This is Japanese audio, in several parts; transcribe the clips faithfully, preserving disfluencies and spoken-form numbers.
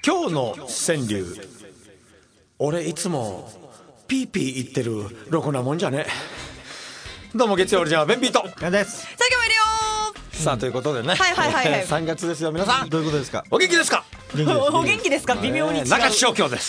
今日の川柳、俺いつもピーピー言ってるろくなもんじゃねえ。どうも月曜オリジナルベンビートです。 さあ今日もいるよー。 さあということでね、 はいはいはいはいさんがつですよ皆さん。 どういうことですか。 お元気ですか。 元気です。 お元気ですか。微妙に違う。 中地正京です。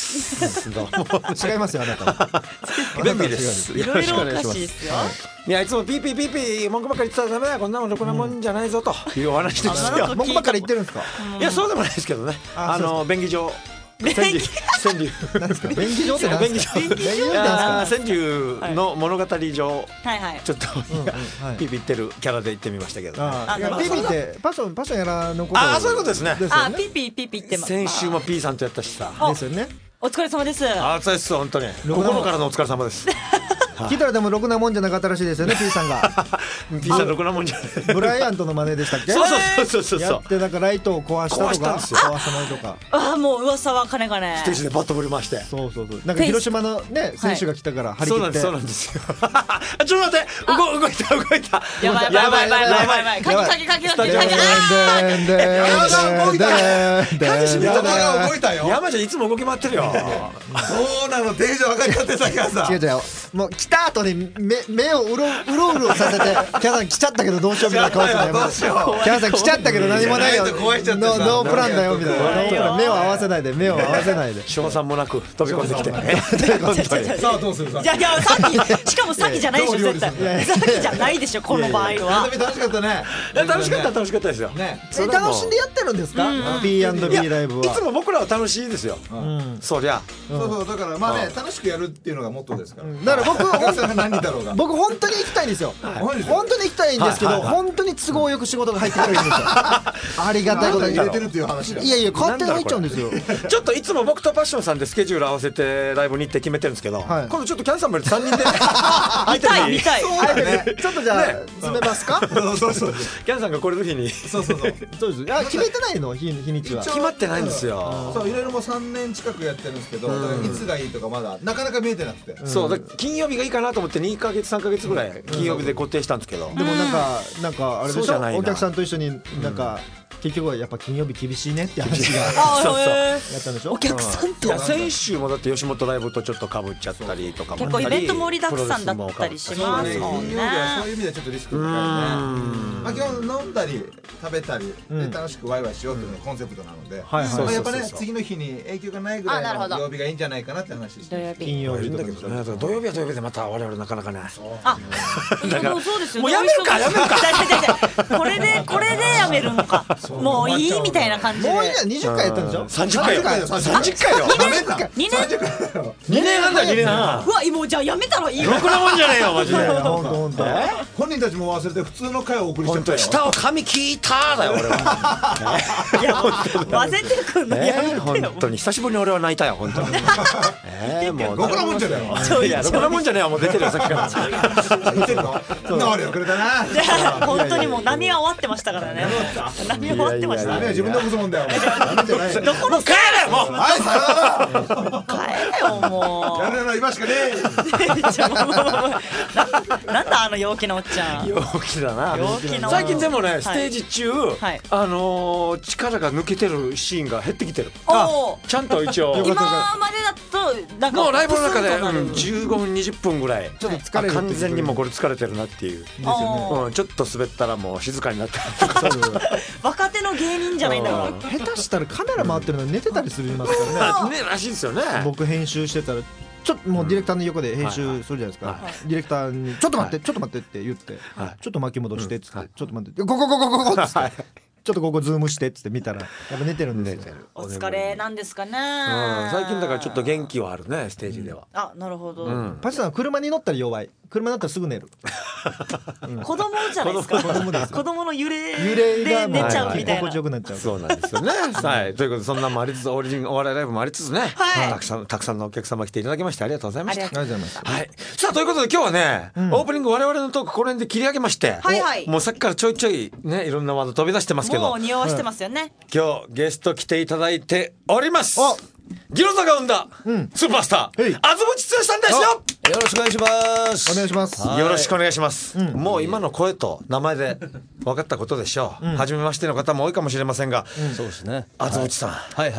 どうも違いますよあなたは。 ベンビーです。 いろいろおかしいですよ。 いやいつもピーピーピーピー文句ばっかり言ってたらダメだ、こんなもんろくなもんじゃないぞというお話ですよ。 文句ばっかり言ってるんですか。 いやそうでもないですけどね。 ああの便宜上川柳川柳なんですか。便宜上ってなんですか。 便宜上いや川柳の物語上はいはい。 ちょっとうんはいピーピー言ってるキャラで言ってみましたけど、 あ、いやピーピーってパッションパッションやらのこと。 ああそういうことですね。 あですよね。 ピーピーピーピー言ってます。 先週も P さんとやったしさ。 ですよね。 お疲れ様です。 あーそうです本当に心からのお疲れ様です。 聞いたらでもろくなもんじゃなかったらしいですよね P さんが。 P さんろくなもんじゃない。 ブライアントの真似でしたっけ。 そうそうそうそうそう。 やってなんかライトを壊したとか壊したんですよ壊さないとか。 ああもう噂は金がね。 ステージでバット振り回して。 そうそうそう。なんか広島のね選手が来たから張り切って。 そうなんですそうなんですよ。あちょっと待って動動いた動いた。 やばいやばいやばいやばいやばいやばい。鍵鍵鍵鍵鍵。 でんでんでんでんでんでん。 山が動いたよ。 山ちゃんいつも動き回ってるよ。 そうなの、テンション上がっちゃってさ、キャンさん。 違う違う、もう来た後に目目をうろうろうろさせてキャンさん来ちゃったけどどうしようみたいな顔してね。 どうしよう。 キャンさん来ちゃったけど何もないよ。 いや怖いちゃってさノーノープランだよみたいな。ノープラン目を合わせないで目を合わせないで。 賞賛もなく飛び込んできて。本当に。 さあどうするさ。 いやいや詐欺しかも詐欺じゃないでしょ絶対。詐欺じゃないでしょこの場合は。 楽しかったね。 楽しかった楽しかったですよ。 ね。 え楽しんでやってるんですか ピーアンドビー ライブは。 いつも僕らは楽しいですよ。そりゃ。 そうそう、だからまあね、楽しくやるっていうのがモットーですから。 だから僕キャンさんが何だろうが。 僕本当に行きたいんですよ。本当に行きたいんですけどはいはいはい本当に都合よく仕事が入ってくるんですよ。ありがたいことに入れてるっていう話だ。 いやいや勝手に入っちゃうんですよ。 ちょっといつも僕とパッションさんでスケジュール合わせてライブに行って決めてるんですけど、 はい今度ちょっとキャンさんもさんにんで見たい見たい。 そうだね。 ちょっとじゃあ詰めますか。 そうそうそう。 キャンさんが来れる日にそうそうそう。 そうです。あ決めてないの日日にちは。 決まってないんですよ。 そう、いろいろもうさんねん近くやってるんですけど、だからいつがいいとかまだなかなか見えてなくて。 そうだから金曜日がいいかなと思ってにかげつさんかげつぐらい金曜日で固定したんですけど、 でもなんかなんかあれでしょそうじゃないなお客さんと一緒になんか結局はやっぱ金曜日厳しいねって話があそうそうへやったんでしょ。 お客さんといや先週もだって吉本ライブとちょっとかぶっちゃったりとかもあったり、 結構イベント盛りだくさんだったりしそうね、 ますもん金曜日はそうね。 いう意味ではちょっとリスク高いよね。まあ基本飲んだり食べたりで楽しくワイワイしようっていうのがコンセプトなので、 はいはいまあやっぱねそうそうそう次の日に影響がないぐらいあなるほどの曜日がいいんじゃないかなって話です。 土曜日。 金曜日いいんだとかでしょ。 けどね、だから土曜日は土曜日でまた我々なかなかね。 あ、でもそうですよ。 もうやめるかやめるかか。これでこれでやめるのか。もういいみたいな感じで。 もういいやにじゅっかいやったんでしょ。 さんじゅっかいよささんじゅっかいよダメだ。 にねん。 にねんはんだよにねんはん。 うわ、もうじゃあやめたらいいよ。 ろくなもんじゃねえよマジで。 本当本当。 本人たちも忘れて普通の回をお送りしちゃったよ。 本当に舌を噛み切っただよ俺は。 いやもう混ぜてくんのやめてよ。 本当に久しぶりに俺は泣いたよ本当に。えーもうろくなもんじゃねえよ。 ちょいいやろくなもんじゃねえよもう出てるよさっきから。 言ってるの？能力くれたな。 本当にもう波は終わってましたからね。波は終わってました。 ね自分で起こすもんだよ。ダメじゃない。 どこの帰れもう。 はいさよなら。 帰れよもやるなら今しかねう。ちょもうもうもうななんだあの陽気なおっちゃん。 陽気だな。 陽気な最近でもね、 いステージ中、 はいあのー力が抜けてるシーンが減ってきてる。 おーちゃんと一応今までだとなんかもうライブの中で、 プスンとなるうん、じゅうごふんにじゅっぷんぐらいちょっと疲れるってあ完全にもうこれ疲れてるなっていう、 ですよね。 おーうん、ちょっと滑ったらもう静かになってるとか若手の芸人じゃないんだから。 うん下手したらカメラ回ってるのに寝てたりするますからね。 ねらしいですよね。 僕編集してたらちょっともうディレクターの横で編集するじゃないですか、 はいはいディレクターに「ちょっと待って、ちょっと待って」って言って、 はいちょっと巻き戻してっつって、 はいちょっと待ってこここここここっつって、 はいちょっとここズームしてっつって見たらやっぱ寝てるんですよ。 お疲れなんですかね。 うん、最近だからちょっと元気はあるねステージでは、 あ、なるほど。 うんパチさんは車に乗ったら弱い。車に乗ったらすぐ寝る。 子供じゃないですか。 子供です子供の揺れ揺れがで寝ちゃうみたいな心地。よくなっちゃう。 そうなんですよねはいということでそんなもありつつオリジンお笑いライブもありつつね、 はいたくさんたくさんのお客様来ていただきましてありがとうございましたありがありがとうございます。 はい、さあということで今日はね、 んオープニング我々のトークこの辺で切り上げまして、 はいはいもうさっきからちょいちょいねいろんなワード飛び出してますけどもう匂わしてますよね。 今日ゲスト来ていただいておりますおギロザが生んだうんスーパースター、 はいあずむちつよしさんですよ。 よろしくお願いします。 お願いします。 よろしくお願いします、 うんもう今の声と名前で分かったことでしょう、 うん初めましての方も多いかもしれませんが、 そうですね。 あずむちさん、 はいはい。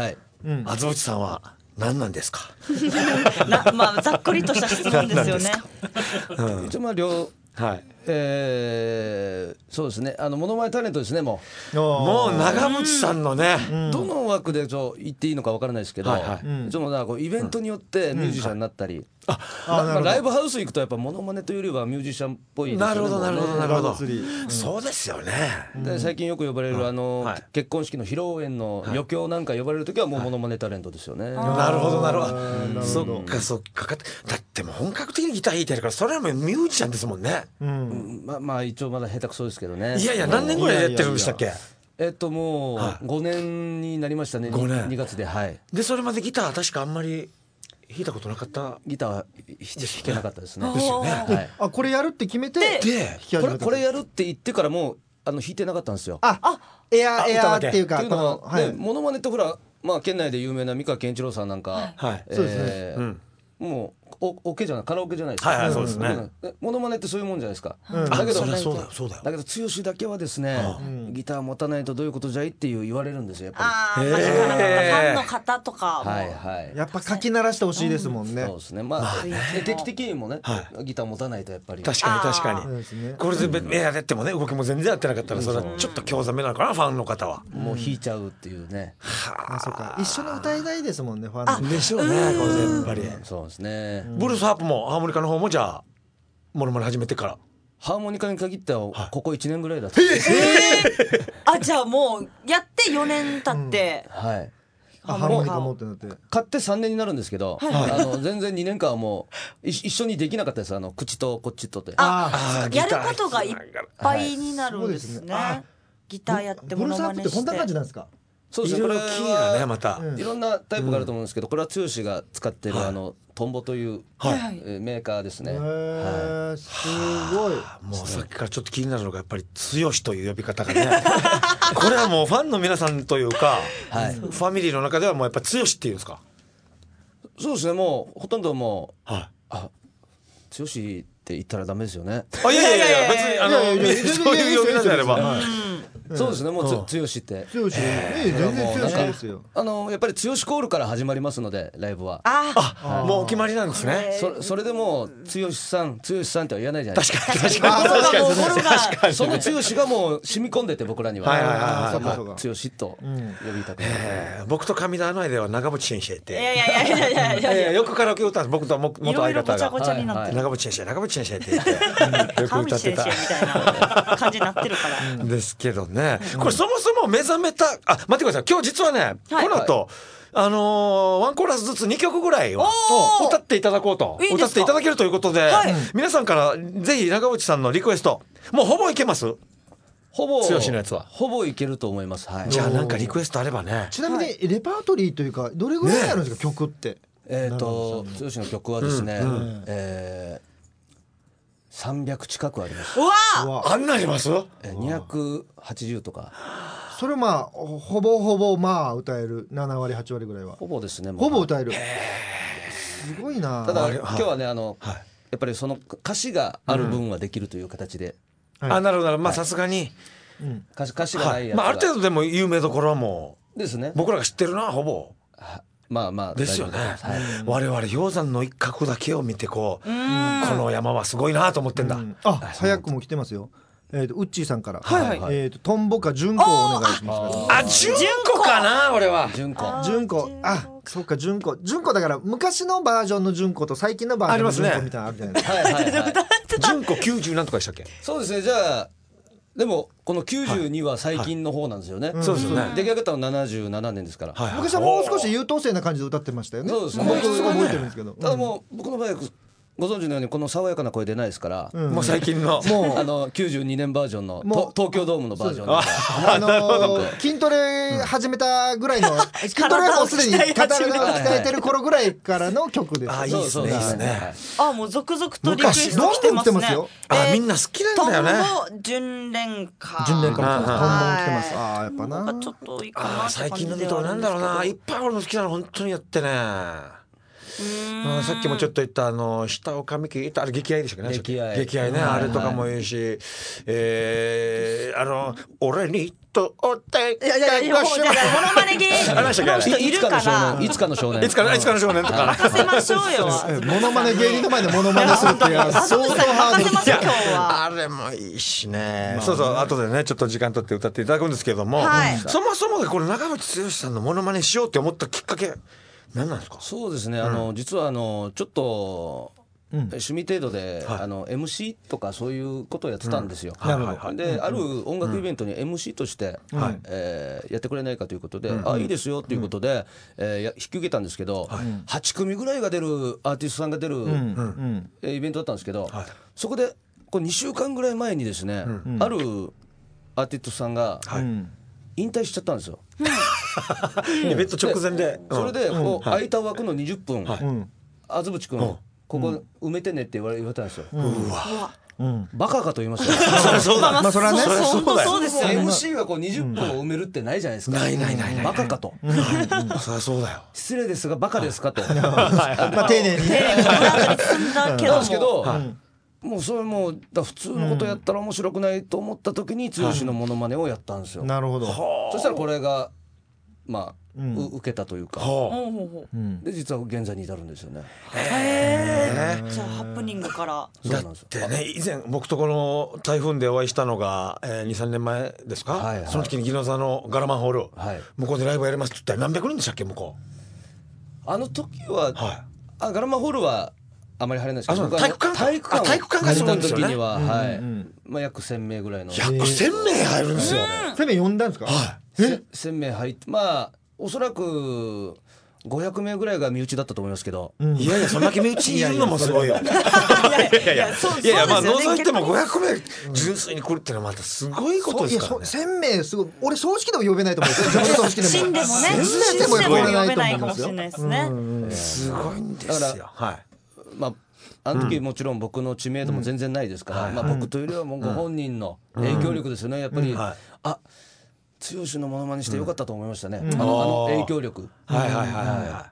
あずぼちさんは何なんですかなまあざっくりとした質問ですよね。 一応まあ両はい、 えー、そうですね、あのモノマネタレントですね。もうもう長渕さんのね、 うん、どの枠でちょ言っていいのかわからないですけど、はいはい、ちょっとなんかこうイベントによってミュージシャンになったり、うん、ああまあ、ライブハウス行くとやっぱモノマネというよりはミュージシャンっぽいですよね。 なるほどなるほどなるほど、うん、 うん、 そうですよね。 で最近よく呼ばれるあの、はい、結婚式の披露宴の余興なんか呼ばれるときはもうモノマネタレントですよね。はい、 なるほどなるほど、そっかそっか。だってもう本格的にギター弾いてるからそれはもうミュージシャンですもんね。 うん、まあ、まあ一応まだ下手くそですけどね。 いやいや何年ぐらいやってるんでしたっけ。 えっともうごねんになりましたね。ごねんにがつで。はい。 でそれまでギター確かあんまり弾いたことなかった。 ギターは弾けなかったですね。 ですよね。はい、 あこれやるって決めてでこれこれやるって言ってからもうあの弾いてなかったんですよ。 ああエアエアっていうかっていうのは、はい、モノマネってほらまあ県内で有名な三河健一郎さんなんか、 はい、 そうですね。うん、もうおオケじゃないカラオケじゃないですか。 はいはいそうですね。 モノマネってそういうもんじゃないですか。 うん、だけどそうだよそうだよ。 だけど剛だけはですね、うん、ギター持たないとどういうことじゃいっていう言われるんですよやっぱり。 ああ、間近なファンの方とかも、 はいはい。 やっぱ書き鳴らしてほしいですもんね。 うん、そうですね。まあ定期的にもね、はい、ギター持たないとやっぱり。 確かに確かに。これで目やれてもね動きも全然やってなかったらそれはちょっと興ざめなのかなファンの方は。 もう弾いちゃうっていうね。 あそうか一緒に歌いたいですもんねファンの。 でしょうねこれやっぱり。 そうですね。 ブルースハープもハーモニカの方もじゃあモノマネ始めてからハーモニカに限ってはここいちねんぐらいだった、はい、 えー、あじゃあもうやってよねん経って、 うん、はいハーモニカ持ってなって買ってさんねんになるんですけど、はい、あの全然にねんかんはもう一緒にできなかったです。あの口とこっちとってああやることがいっぱいになるんですね、はい、ギターやってモノマネして。 ブルースハープってこんな感じなんですか。 そうですね。 いろいろキーがねまた、 うん、いろんなタイプがあると思うんですけど、これは剛が使ってる、はい、あのトンボという、はいえー、メーカーですね。へー、はい、すごい。 もうさっきからちょっと気になるのがやっぱり剛という呼び方がねこれはもうファンの皆さんというか、はい、ファミリーの中ではもうやっぱ剛っていうんですか。 そうですね。もうほとんどもう、はい、あ剛って言ったらダメですよね。あいやいやいや別にあのそういう呼び名であれば。 そうですね。もう剛って。剛ええ全然剛ですよ。 あのやっぱり剛コールから始まりますのでライブは。 ああもうお決まりなんですね。 そそれでも剛さん剛さんっては言わないじゃないですか。 確かに確かに確かに。 その剛がもう染み込んでて僕らには。 はいはいはいはい。 剛と呼びたくなる。 僕と上田の間は長渕先生って。 いやいやいやいやいやいやよくカラオケ歌うんです。僕と元相方が長渕先生長渕先生って言ってよく歌ってた。 みたいな感じになってるから。 ですけどね。これそもそも目覚めたあ待ってください今日実はねこの後あのワンコーラスずつにきょくぐらいを歌っていただこうと歌っていただけるということで皆さんからぜひ長渕さんのリクエストもうほぼいけます。 ほぼ剛のやつはほぼいけると思います。はい。 じゃあなんかリクエストあればね。 ちなみにレパートリーというかどれぐらいあるんですか曲って。 えっと剛の曲はですねえさんびゃく近くあります。 うわあんなありますにひゃくはちじゅうとか。 それまあほぼほぼまあ歌えるななわりはちわりぐらいはほぼですね。 ほぼ歌える。すごいな。 ただ今日はねあのやっぱりその歌詞がある分はできるという形で。 あなるほどまあさすがに歌詞歌詞がないやつまあある程度でも有名どころはもうですね。 僕らが知ってるなほぼ。 まあまあですよね。我々氷山の一角だけを見てこうこの山はすごいなと思ってんだ。 あ早くも来てますよ。えっとウッチーさんからえっとトンボか純子をお願いします。 あ純子かな俺は。 純子純子あそうか純子純子だから昔のバージョンの純子と最近のバージョンの純子みたいなのあるじゃないですか。 純子きゅうじゅうなんとかでしたっけ。 そうですね。じゃあでもこのきゅうじゅうには最近の方なんですよね。 そうですよね。 出来上がったのななじゅうななねんですから。 昔はもう少し優等生な感じで歌ってましたよね。 そうですね。 僕覚えてるんですけど。 ただもう僕の場合ご存知のようにこの爽やかな声出ないですから、 もう最近のもうあのきゅうじゅうにねんバージョンの東京ドームのバージョンであの筋トレ始めたぐらいの筋トレはもうすでに体を鍛えてる頃ぐらいからの曲です。 あいいですねいいですね。 あもう続々とリクエスト来てますね。 あみんな好きなんだよね。 トンボ純恋歌純恋歌トンボ来てます。あやっぱなちょっといいかな。 最近の人なんだろうないっぱい俺の好きなの本当にやってね。あさっきもちょっと言ったあの下を噛み切ったあれ激愛でしたっけね。 激愛激愛ねあれとかもいいし、えー、 あの俺にとっていやいやいや、もうじゃあモノマネ芸人の人いるからいつかの少年いつかのいつかの少年とか任せましょうよ。 モノマネ芸人の前でモノマネするっていう相当ハードル。 任せますよ今日は。 あれもいいしね、そうそう後でねちょっと時間取って歌っていただくんですけども、 はい、 そもそもでこれ長渕剛さんのモノマネしようって思ったきっかけ何なんですか？ そうですね、あの実はあのちょっと趣味程度で、はい、あの エムシー とかそういうことをやってたんですよ、うんはいはいはい、で、うん、ある音楽イベントに エムシー として、うんえー、やってくれないかということで、うん、あいいですよということで、うんえー、引き受けたんですけど、はい、はち組ぐらいが出るアーティストさんが出る、うんえー、イベントだったんですけど、はい、そこでこうにしゅうかんぐらい前にですね、うん、あるアーティストさんが、はい、引退しちゃったんですよ、 うん、イベント直前でそれでこう空いた枠のにじゅっぷん、はい、あずぶちくん、うんここ埋めてねって言われたんですよ、うん、うわ、うん、バカかと言いましたよそうだ、まあそれはね、 そうですよね。 エムシー がこうにじゅっぷんを埋めるってないじゃないですか、 ないないないない、 バカかと、 うん、そりゃそうだよ、 失礼ですがバカですかとまあ丁寧にねなんですけど、はい、もうそれもうだ普通のことやったら面白くないと思った時に剛のモノマネをやったんですよ、 なるほど。 そしたらこれがまあうん、受けたというか、はあ、で実は現在に至るんですよね。 へー、じゃあハプニングからだってね、以前僕とこの台風でお会いしたのが、えー、にさんねんまえですか、はいはい、その時に宜野座のガラマンホール、はい、向こうでライブやりますって言ったら何百人でしたっけ向こう。 あの時は、はい、あガラマンホールはあまり入れないですけど、 体育館体育館体育館がそうなんですよね。 時には、はい、まあ約せんめいぐらいの約せんめい入るんですよ。 せんめい呼んだんですか？ はい。 せんめい入ってまあおそらくごひゃくめいぐらいが身内だったと思いますけど、 うん、いやいやそんだけ身内いるのもすごいよ。いやいやいやいやまあ覗いてもごひゃくめい純粋に来るってのはまたすごいことですからね。 せんめいすごい。俺葬式でも呼べないと思うんですよ。自分の葬式でも死んでもね死んでも呼べないかもしれないですね。 すごいんですよ。はい。 まああの時もちろん僕の知名度も全然ないですから、まあ僕というよりはもうご本人の影響力ですよね。やっぱりあ剛のモノマネしてよかったと思いましたね、うん、あの、あの影響力。 はいはいはいはい、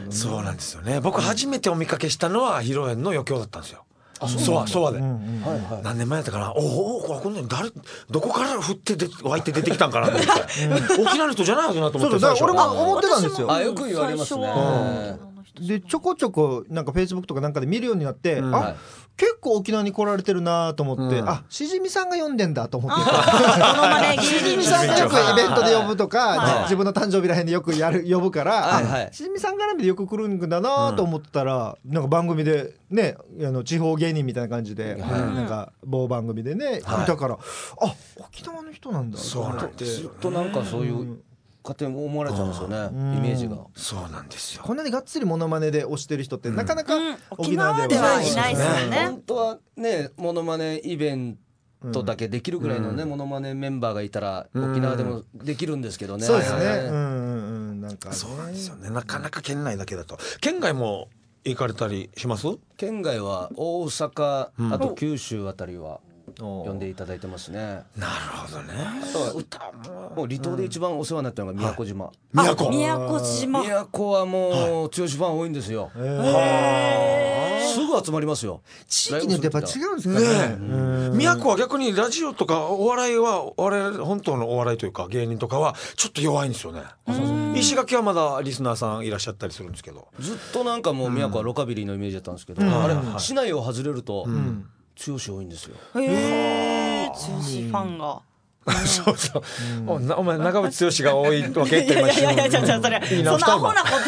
そうなんですよね。僕初めてお見かけしたのは披露宴の余興だったんですよ。そわそわで、うんうんはいはい、何年前だったかな。おおこんなに誰どこから降ってで湧いて出てきたんかなと思って、うん、沖縄の人じゃないはずなと思って。 そうそう俺も思ってたんですよ。 あよく言われますね。 でちょこちょこなんかフェイスブックとかなんかで見るようになって、うん、あ、はい、結構沖縄に来られてるなと思って、うん、あしじみさんが読んでんだと思ってしじみさんがよくイベントで呼ぶとか、はい、自分の誕生日らへんでよくやる呼ぶから、はいはい、しじみさん絡みでよく来るんだなと思ったら、うん、なんか番組でねあの地方芸人みたいな感じで、はい、なんか某番組でね、はい、だからあ沖縄の人なんだと思って、 ずっとなんかそういう、うん家庭も思われちゃうんですよね、イメージが。 そうなんですよ。 こんなにがっつりモノマネで推してる人って、うん、なかなか沖縄ではいないですよね。 本当はねモノマネイベントだけできるぐらいのね、うん、モノマネメンバーがいたら沖縄でもできるんですけどね。 そうですね。うんうんなんかね。 そうなんですよね。なかなか県内だけだと。県外も行かれたりします？ 県外は大阪、うん、あと九州あたりは。呼んでいただいてますね。 なるほどね。 あとは歌ももう離島で一番お世話になったのが宮古島。 宮古。 宮古島。 宮古はもう剛ファン多いんですよ。すぐ集まりますよ。 地域によってやっぱ違うんですかね。 宮古は逆にラジオとかお笑いは我々本当のお笑いというか芸人とかはちょっと弱いんですよね。石垣はまだリスナーさんいらっしゃったりするんですけど。 ずっとなんかもう宮古はロカビリーのイメージだったんですけど、あれ市内を外れると。剛多いんですよ。 へえ、剛ファンが。 そうそう。お前長渕剛が多いわけって今いやいやいやじゃあそれそのアホなこと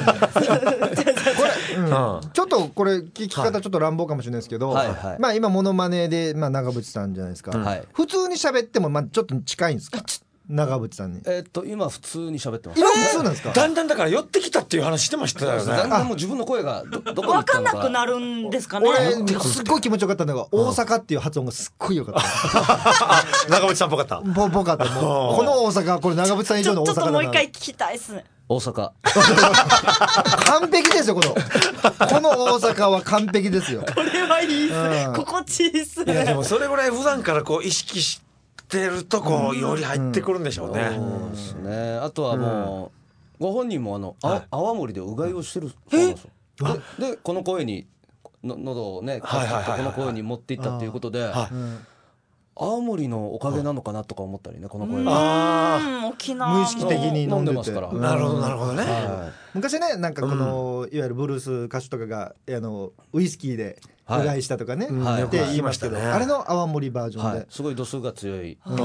はちょっとこれ聞き方ちょっと乱暴かもしれないですけど、まあ今モノマネでまあ長渕さんじゃないですか。普通に喋ってもまあちょっと近いんですか。長渕さんに。 えっと今普通に喋ってます。 今普通なんですか。 だんだんだから寄ってきたっていう話してましたよね。 だんだんもう自分の声がどどこに行分ったのかかんなくなるんですかね。 俺すっごい気持ちよかったのが大阪っていう発音がすっごいよかった。 長渕さんっぽかった。 ぽぽかったもうこの大阪はこれ長渕さん以上の大阪だな。 ちょっともう一回聞きたいっすね。 大阪。 完璧ですよこのこの大阪は完璧ですよ。 これはいいっすね。心地いいっすね。 いやでもそれぐらい普段からこう意識してるとこうより入ってくるんでしょうね。 そうですね。あとはもうご本人もあの泡盛でうがいをしてるそうなんですよ。でこの声にの喉をねこの声に持っていったっていうことで。 青森のおかげなのかなとか思ったりね、この声が。 ああ、沖縄無意識的に飲んでますから。 なるほどなるほどね。 昔ね、なんかこのいわゆるブルース歌手とかがあのウイスキーでうがいしたとかねって言いましたけど、あれの泡盛バージョンで、 すごい度数が強いね、う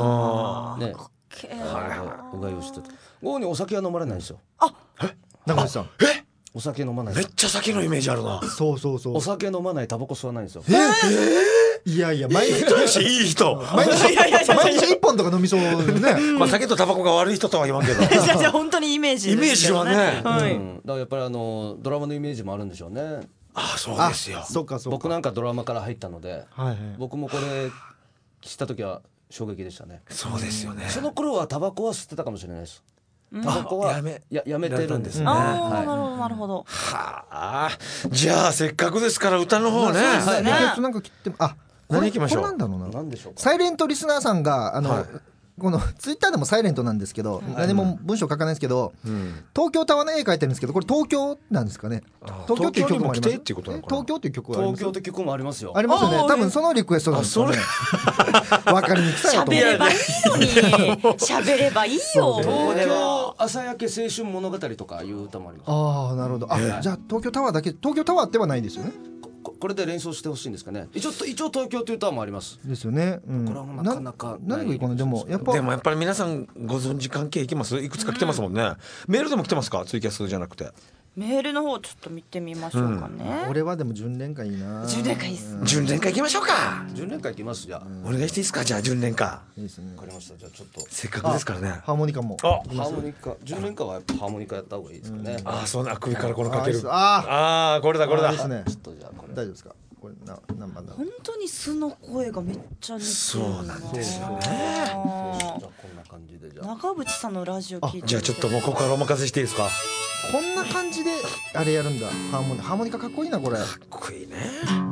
がいをしてた。午後にお酒は飲まれないんですよ。 あ、 中西さん。 え、 お酒飲まない。 めっちゃ酒のイメージあるな。 そうそうそう。 お酒飲まない、タバコ吸わないんですよ。 えいやいや、毎日いい人。 毎日毎日一本とか飲みそうね。 まあ酒とタバコが悪い人とは言わんけど。 じゃじゃ本当にイメージ。 イメージはね。 だからやっぱりあのドラマのイメージもあるんでしょうね。 ああ、そうですよ。 そうかそうか。 僕なんかドラマから入ったので、僕もこれ知った時は衝撃でしたね。 そうですよね。 その頃はタバコは吸ってたかもしれないです。タバコはやめややめてるんですね。 ああ、なるほどなるほど。 はあ、じゃあせっかくですから歌の方ね。 なんか切ってあ、 何行きましょう。 これなんだろうな。 何でしょうか。 サイレントリスナーさんがあの。このツイッターでもサイレントなんですけど、何も文章書かないんですけど、東京タワーの絵描いてるんですけど、これ東京なんですかね。東京っていう曲もあります。東京っていう曲はあります。 東京って曲もありますよ。 ありますよね。多分そのリクエストなんですよね。わかりにくさやと思う。 喋ればいいのに。喋ればいいよ。 東京朝焼け青春物語とかいう歌もあります。 ああ、なるほど。あ、じゃあ東京タワーだけ、東京タワーではないですよね。 これで連想してほしいんですかね。一応一応東京という歌もあります。 ですよね。 これはなかなか何がいいかな。でもやっぱでもやっぱり皆さんご存知関係いきます。いくつか来てますもんね。メールでも来てますか。ツイキャスじゃなくて。 メールの方ちょっと見てみましょうかね。 俺はでも純恋歌いいな。 純恋歌いいっす。 純恋歌行きましょうか。 純恋歌行きます。じゃあお願いしていいですか。じゃあ純恋歌。 いいですね。 わかりました。じゃあちょっとせっかくですからね。 ハーモニカも。 あ、 ハーモニカ、純恋歌はやっぱハーモニカやった方がいいですかね。 ああ、そうな、首からこのかける。 あああ、これだこれだ。 ですね。 ちょっとじゃあこれ大丈夫ですか。これな何番だ。 本当に素の声がめっちゃ似てる。 そうなんですよね。 じゃあこんな感じでじゃあ。 中渕さんのラジオ聞いて。 じゃあちょっともうここからお任せしていいですか。 こんな感じであれやるんだ。ハーモニハーモニカかっこいいなこれ。かっこいいね。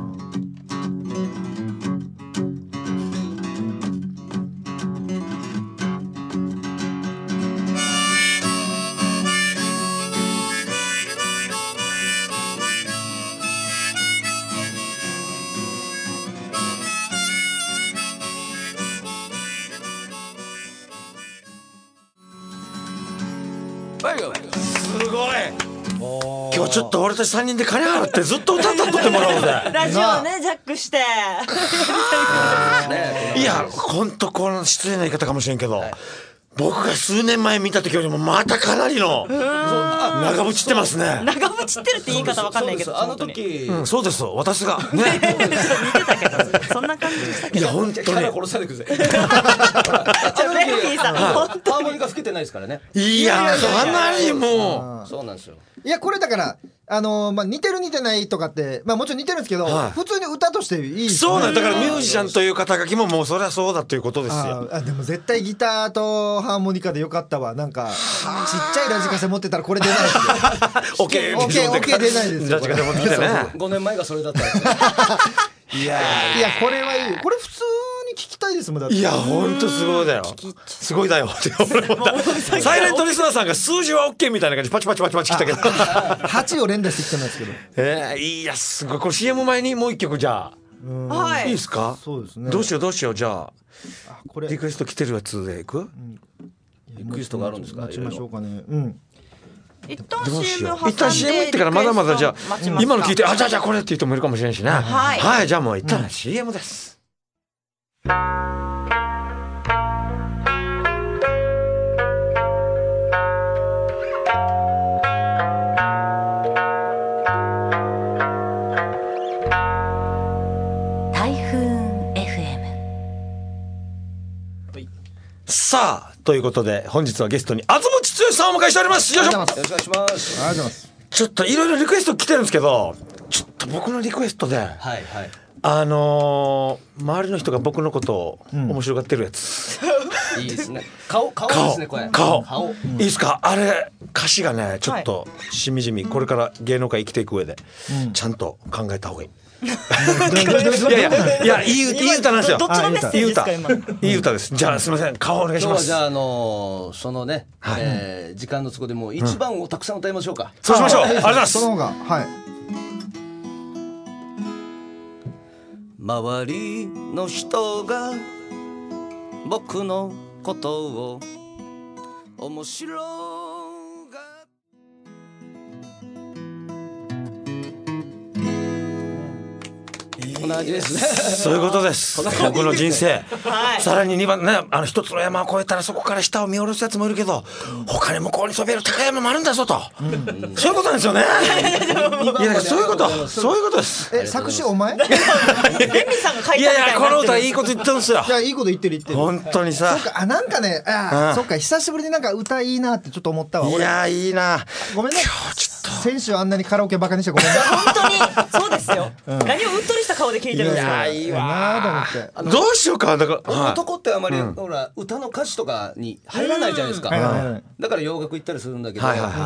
すごい。今日ちょっと俺たちさんにんで金払ってずっと歌ったとってもらおうぜ。 ラジオねジャックして。 いや本当この失礼な言い方かもしれんけど、僕が数年前見た時よりもまたかなりの長渕ってますね。 長渕ってるって言い方わかんないけど、 あの時そうです私がね。 似てたけどそんな感じでしたけど。 いや本当に殺されてくぜ。 じゃあベルキーさんハーモニカ吹けてないですからね。 いやかなりもうそうなんですよ。 いやこれだからあのー、まあ似てる似てないとかってまあもちろん似てるんですけど、はい、普通に歌としていいですね。 そうなんだからミュージシャンという肩書きももうそりゃそうだということですよ。 ああでも絶対ギターとハーモニカでよかったわ。なんかちっちゃいラジカセ持ってたらこれ出ないですよ。 オッケーオッケーオッケー出ないですよ。 ラジカセ持ってきてね。 ごねんまえがそれだったんですよ。 いやいやこれはいい。これ普通に聞きたいですもんだって。 いや本当すごいだよ。すごいだよって俺もサイレントリスナーさんが数字は OK みたいな感じパチパチパチパチ来たけどはちを連打してきてますけど。 えー、いやすごい。これ シーエム 前にもう一曲じゃあはいいいですか。 そうですね。 どうしようどうしよう。じゃあこれリクエスト来てるやつでいく。 リクエストがあるんですか。 待ちましょうかね。うん一旦 シーエム 挟んで一旦 シーエム 行ってからまだまだじゃあ今の聞いてあじゃあじゃあこれって言う人もいるかもしれないしね。はい、はい、じゃあもう一旦 シーエム です。さあということで本日はゲストに安土剛さんをお迎えしております。よいしょ。よろしくお願いします。 ありがとうございます。 ちょっといろいろリクエスト来てるんですけどちょっと僕のリクエストで、はいはい、あのー、周りの人が僕のことを面白がってるやつ、 うん、いいですね。顔顔ですねこれ。 顔顔、うん、いいですか。あれ歌詞がねちょっとしみじみこれから芸能界生きていく上で、うん、ちゃんと考えた方がいい。いやいやいやいいいい歌なんですよ。 どっちのメッセージですか今。 いい歌です。じゃあすみません顔お願いします。 今日はじゃああのー、そのね、はいえー、時間の都合でもう一番をたくさん歌いましょうか。 うん、そうしましょう。ありがとうございます。 その方がはい。 周りの人が僕のことを面白がこんな感じですね。 そういうことです。僕の人生、 はい、 さらににばんね、あの一つの山を越えたらそこから下を見下ろすやつもいるけど、他に向こうにそびえる高山もあるんだぞと、うん、そういうことなんですよね。いやそういうことそういうことです。 え作詞お前？ ベンビーさんが書いたみたいになってる。 いやいやこの歌いいこと言ってるんですよ。 いやいいこと言ってる言ってる。 本当にさ。 そうかあなんかねあ、うん、そっか久しぶりになんか歌いいなってちょっと思ったわ。 いやいいな。 ごめんね。 今日ちょっと先週あんなにカラオケバカにしてごめんね。 本当にそうですよ。うん、何をうっとりした顔で聞いてるんですか。 いいわーどうしようかだから、 男ってあまり、うん、ほら歌の歌詞とかに入らないじゃないですか、うん、だから洋楽行ったりするんだけど、はいはいはい、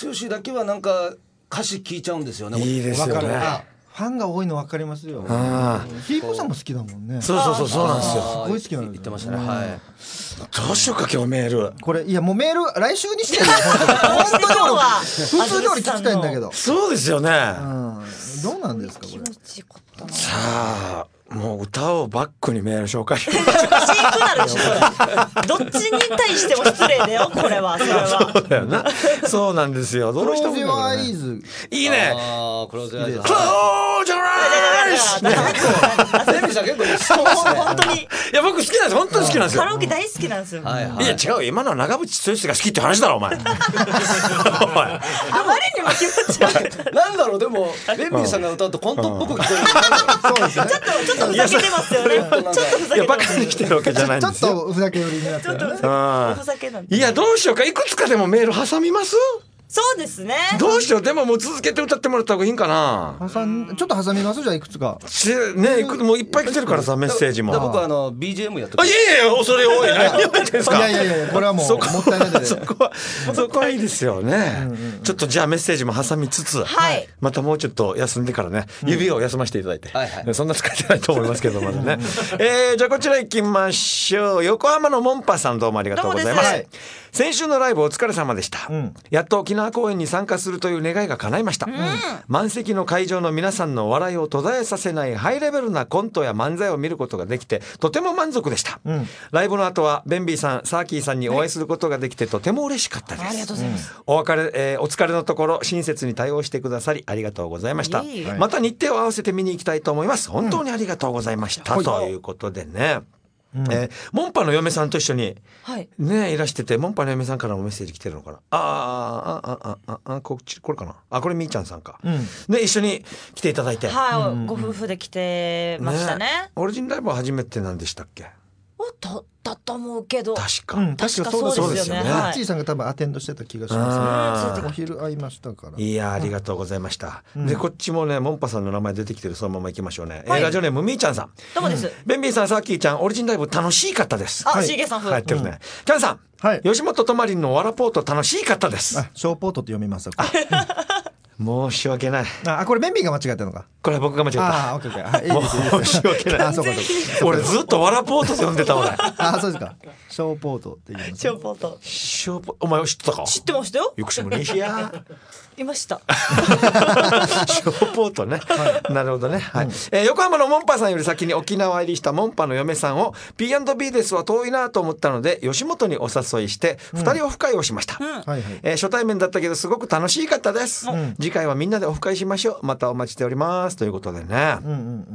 剛だけはなんか歌詞聞いちゃうんですよね。 いいですよね。 ファンが多いの分かりますよ。ヒープさんも好きだもんね。 そうそうそうそうなんですよ。 すごい好きなんです。 言ってましたね。はい。 どうしようか今日メール。 これいやもうメール来週にしてるよ。本当に普通通り聞きたいんだけど。 そうですよね。 どうなんですかこれ。 さあ。もう歌をバックにメール紹介します。 難しくなるでしょ。どっちに対しても失礼だよこれは。それはそうだよな。そうなんですよ。 どうしてもいいのね。 いいね。 ああクローズアイズ。 クローズアイズ。 レミさん結構好きですね。 本当に。いや僕好きなんです本当に好きなんですよ。 カラオケ大好きなんですよ。 はいはい。いや違う今のは長渕剛が好きって話だろお前。お前。 あまりにも気持ち悪い。 なんだろうでもレミさんが歌うとコントっぽく聞こえる。 そうですね。 ちょっとちょっとふざけてますよね。ちょっとふざけてます。 いやバカに来てるわけじゃないんですよ。 ちょっとふざけ寄りになってるね。 ちょっとふざけなんで。 いやどうしようかいくつかでもメール挟みます？ そうですね。 どうしようでももう続けて歌ってもらった方がいいんかな。 挟んちょっと挟みますじゃあいくつか。 ねもういっぱい来てるからさメッセージも。 僕はあの ビージーエム やってる。 あいやいや恐れ多いね。何やってんですか。 いやいやいやこれはもうもったいないで。 そこはそこはいいですよね。ちょっとじゃあメッセージも挟みつつ、またもうちょっと休んでからね指を休ませていただいて、そんな疲れてないと思いますけどまだね。えじゃあこちら行きましょう。横浜のモンパさんどうもありがとうございます。先週のライブお疲れ様でした、うん、やっと沖縄公演に参加するという願いが叶いました、うん、満席の会場の皆さんの笑いを途絶えさせないハイレベルなコントや漫才を見ることができてとても満足でした、うん、ライブの後はベンビーさんサーキーさんにお会いすることができてとても嬉しかったです。ありがとうございます。お別れ、えー、お疲れのところ親切に対応してくださりありがとうございました、また日程を合わせて見に行きたいと思います。本当にありがとうございました、うん、ということでねうんえー、モンパの嫁さんと一緒に、はいね、いらしててモンパの嫁さんからもメッセージ来てるのかなああああああこっちこれかなあこれみーちゃんさんか、うんね、一緒に来ていただいてはい、うん、ご夫婦で来てましたね。ねオリジンライブは初めてなんでしたっけ。 だだと思うけど確か、 うん、確かそうですよね。 ハッチーさんが多分アテンドしてた気がしますね。お昼会いましたから。 いやありがとうございました、うん、でこっちもねモンパさんの名前出てきてるそのまま行きましょうね、はい、えー、ラジオネームみーちゃんさんどうもです、うん、 ベンビーさんサーキーちゃんオリジンライブ楽しかったです。 あ、しげさん風入ってるね、うん、キャンさん、はい、吉本とまりんのワラポート楽しかったです。 あショーポートって読みます申し訳ない。 あ、これベンビーが間違えたのか。 これは僕が間違えた。 あ、オッケーオッケー。 申し訳ない。 あ、そうかそうか。 俺ずっとワラポートって呼んでた俺。 あ、そうですか。ショーポートって言います。 ショーポート。 ショーポお前知ってたか。 知ってましたよ。 よくしもねえや。 いました。 ショーポートね。はい、なるほどね。はい。うん、えー、横浜のモンパさんより先に沖縄入りしたモンパの嫁さんを ピーアンドビー ですは遠いなと思ったので吉本にお誘いして二人オフ会をしました。うん、えー、初対面だったけどすごく楽しかったです。うん、次回はみんなでオフ会しましょう。またお待ちしておりますということでね。うんうんうん、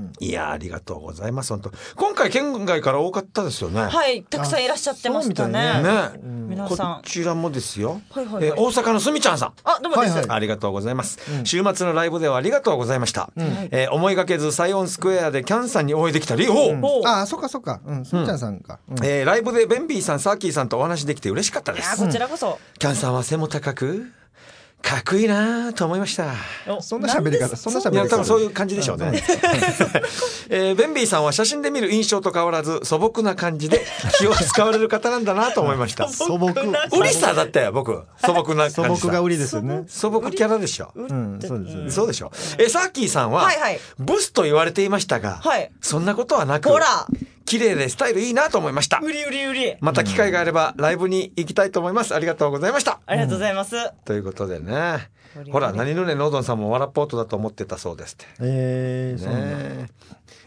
いやありがとうございます本当。今回県外から多かったですよね。 はい、たくさんいらっしゃってましたね。ね、うん、皆さんこちらもですよ。 はいはいはい、 えー、大阪のすみちゃんさん。 あ、どうもです。 はいはい、ありがとうございます、うん、週末のライブではありがとうございました、うん、えー、思いがけずサイオンスクエアでキャンさんにお会いできたり、うん、 あ、そっかそっか、うん、すみちゃんさんか、うん、 えー、ライブでベンビーさんサーキーさんとお話できて嬉しかったです。 いやこちらこそ、 キャンさんは背も高くかっこいいなと思いました。 そんな喋り方、そんな喋り方。いや多分そういう感じでしょうね。えー、ベンビーさんは写真で見る印象と変わらず素朴な感じで気を使われる方なんだなと思いました。 素朴。 売りさだって僕素朴な感じ。 素朴が売りですよね。 素朴キャラでしょ。 うん、そうですね。 そうでしょ。えー、サーキーさんは、はいはい、ブスと言われていましたが、はい、そんなことはなく。 ほら。 綺麗でスタイルいいなと思いました。 うりうりうり。 また機会があればライブに行きたいと思います。ありがとうございました。 ありがとうございます。うん、 ということでね。ほら何のねノードンさんもワラポートだと思ってたそうですって。 えー、 ね、え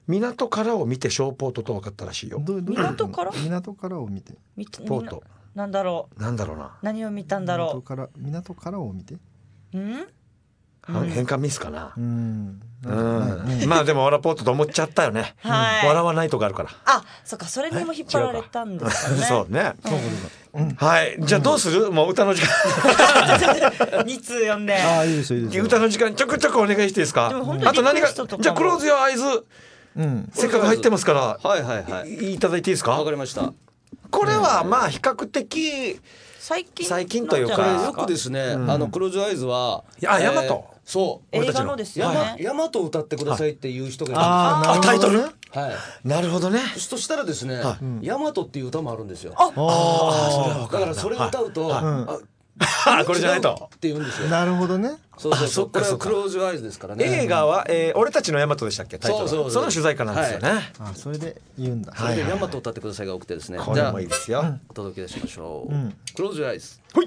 港からを見て小ポートと分かったらしいよ。 どうどういうこと港から港からを見てみたポートなんだろうなんだろうな。 何を見たんだろ港から港からを見てう。うんは変換ミスかな。 うんうんまあでもわらポートと思っちゃったよね。 はい笑わないとかあるから。 あ、そっか、それにも引っ張られたんですかね。 そうね。はいじゃあどうする、もう歌の時間に通読んで。 ああいいですよいいですよ歌の時間ちょくちょくお願いしていいですか。 でも本当にあと何がリクエストとかもじゃあクローズヨアアイズうんせっかく入ってますからはいはいはいいいただいていいですか。 わかりました。 これはまあ比較的最近最近というかこれなんじゃないよくですね、あのクローズアイズは、 あヤマトえーそう映画のですよね。 ヤマト歌ってくださいっていう人がいるんああタイトルですよ。はい。 なるほどね。 そしたらですね、ヤマトっていう歌もあるんですよ。 ああだからそれを歌うと、ああこれじゃないと。 って言うんですよ。 なるほどねそうそうそう。これはそっかそっかクローズアイズですからね。 映画は、えー、俺たちのヤマトでしたっけタイトルは。 そうそうそうその取材かなんですよね。 あそれで言うんだそれでヤマト歌ってくださいが多くてですね。 これじゃあもいいですよ。 お届けしましょう。 んクローズアイズ。 ほい。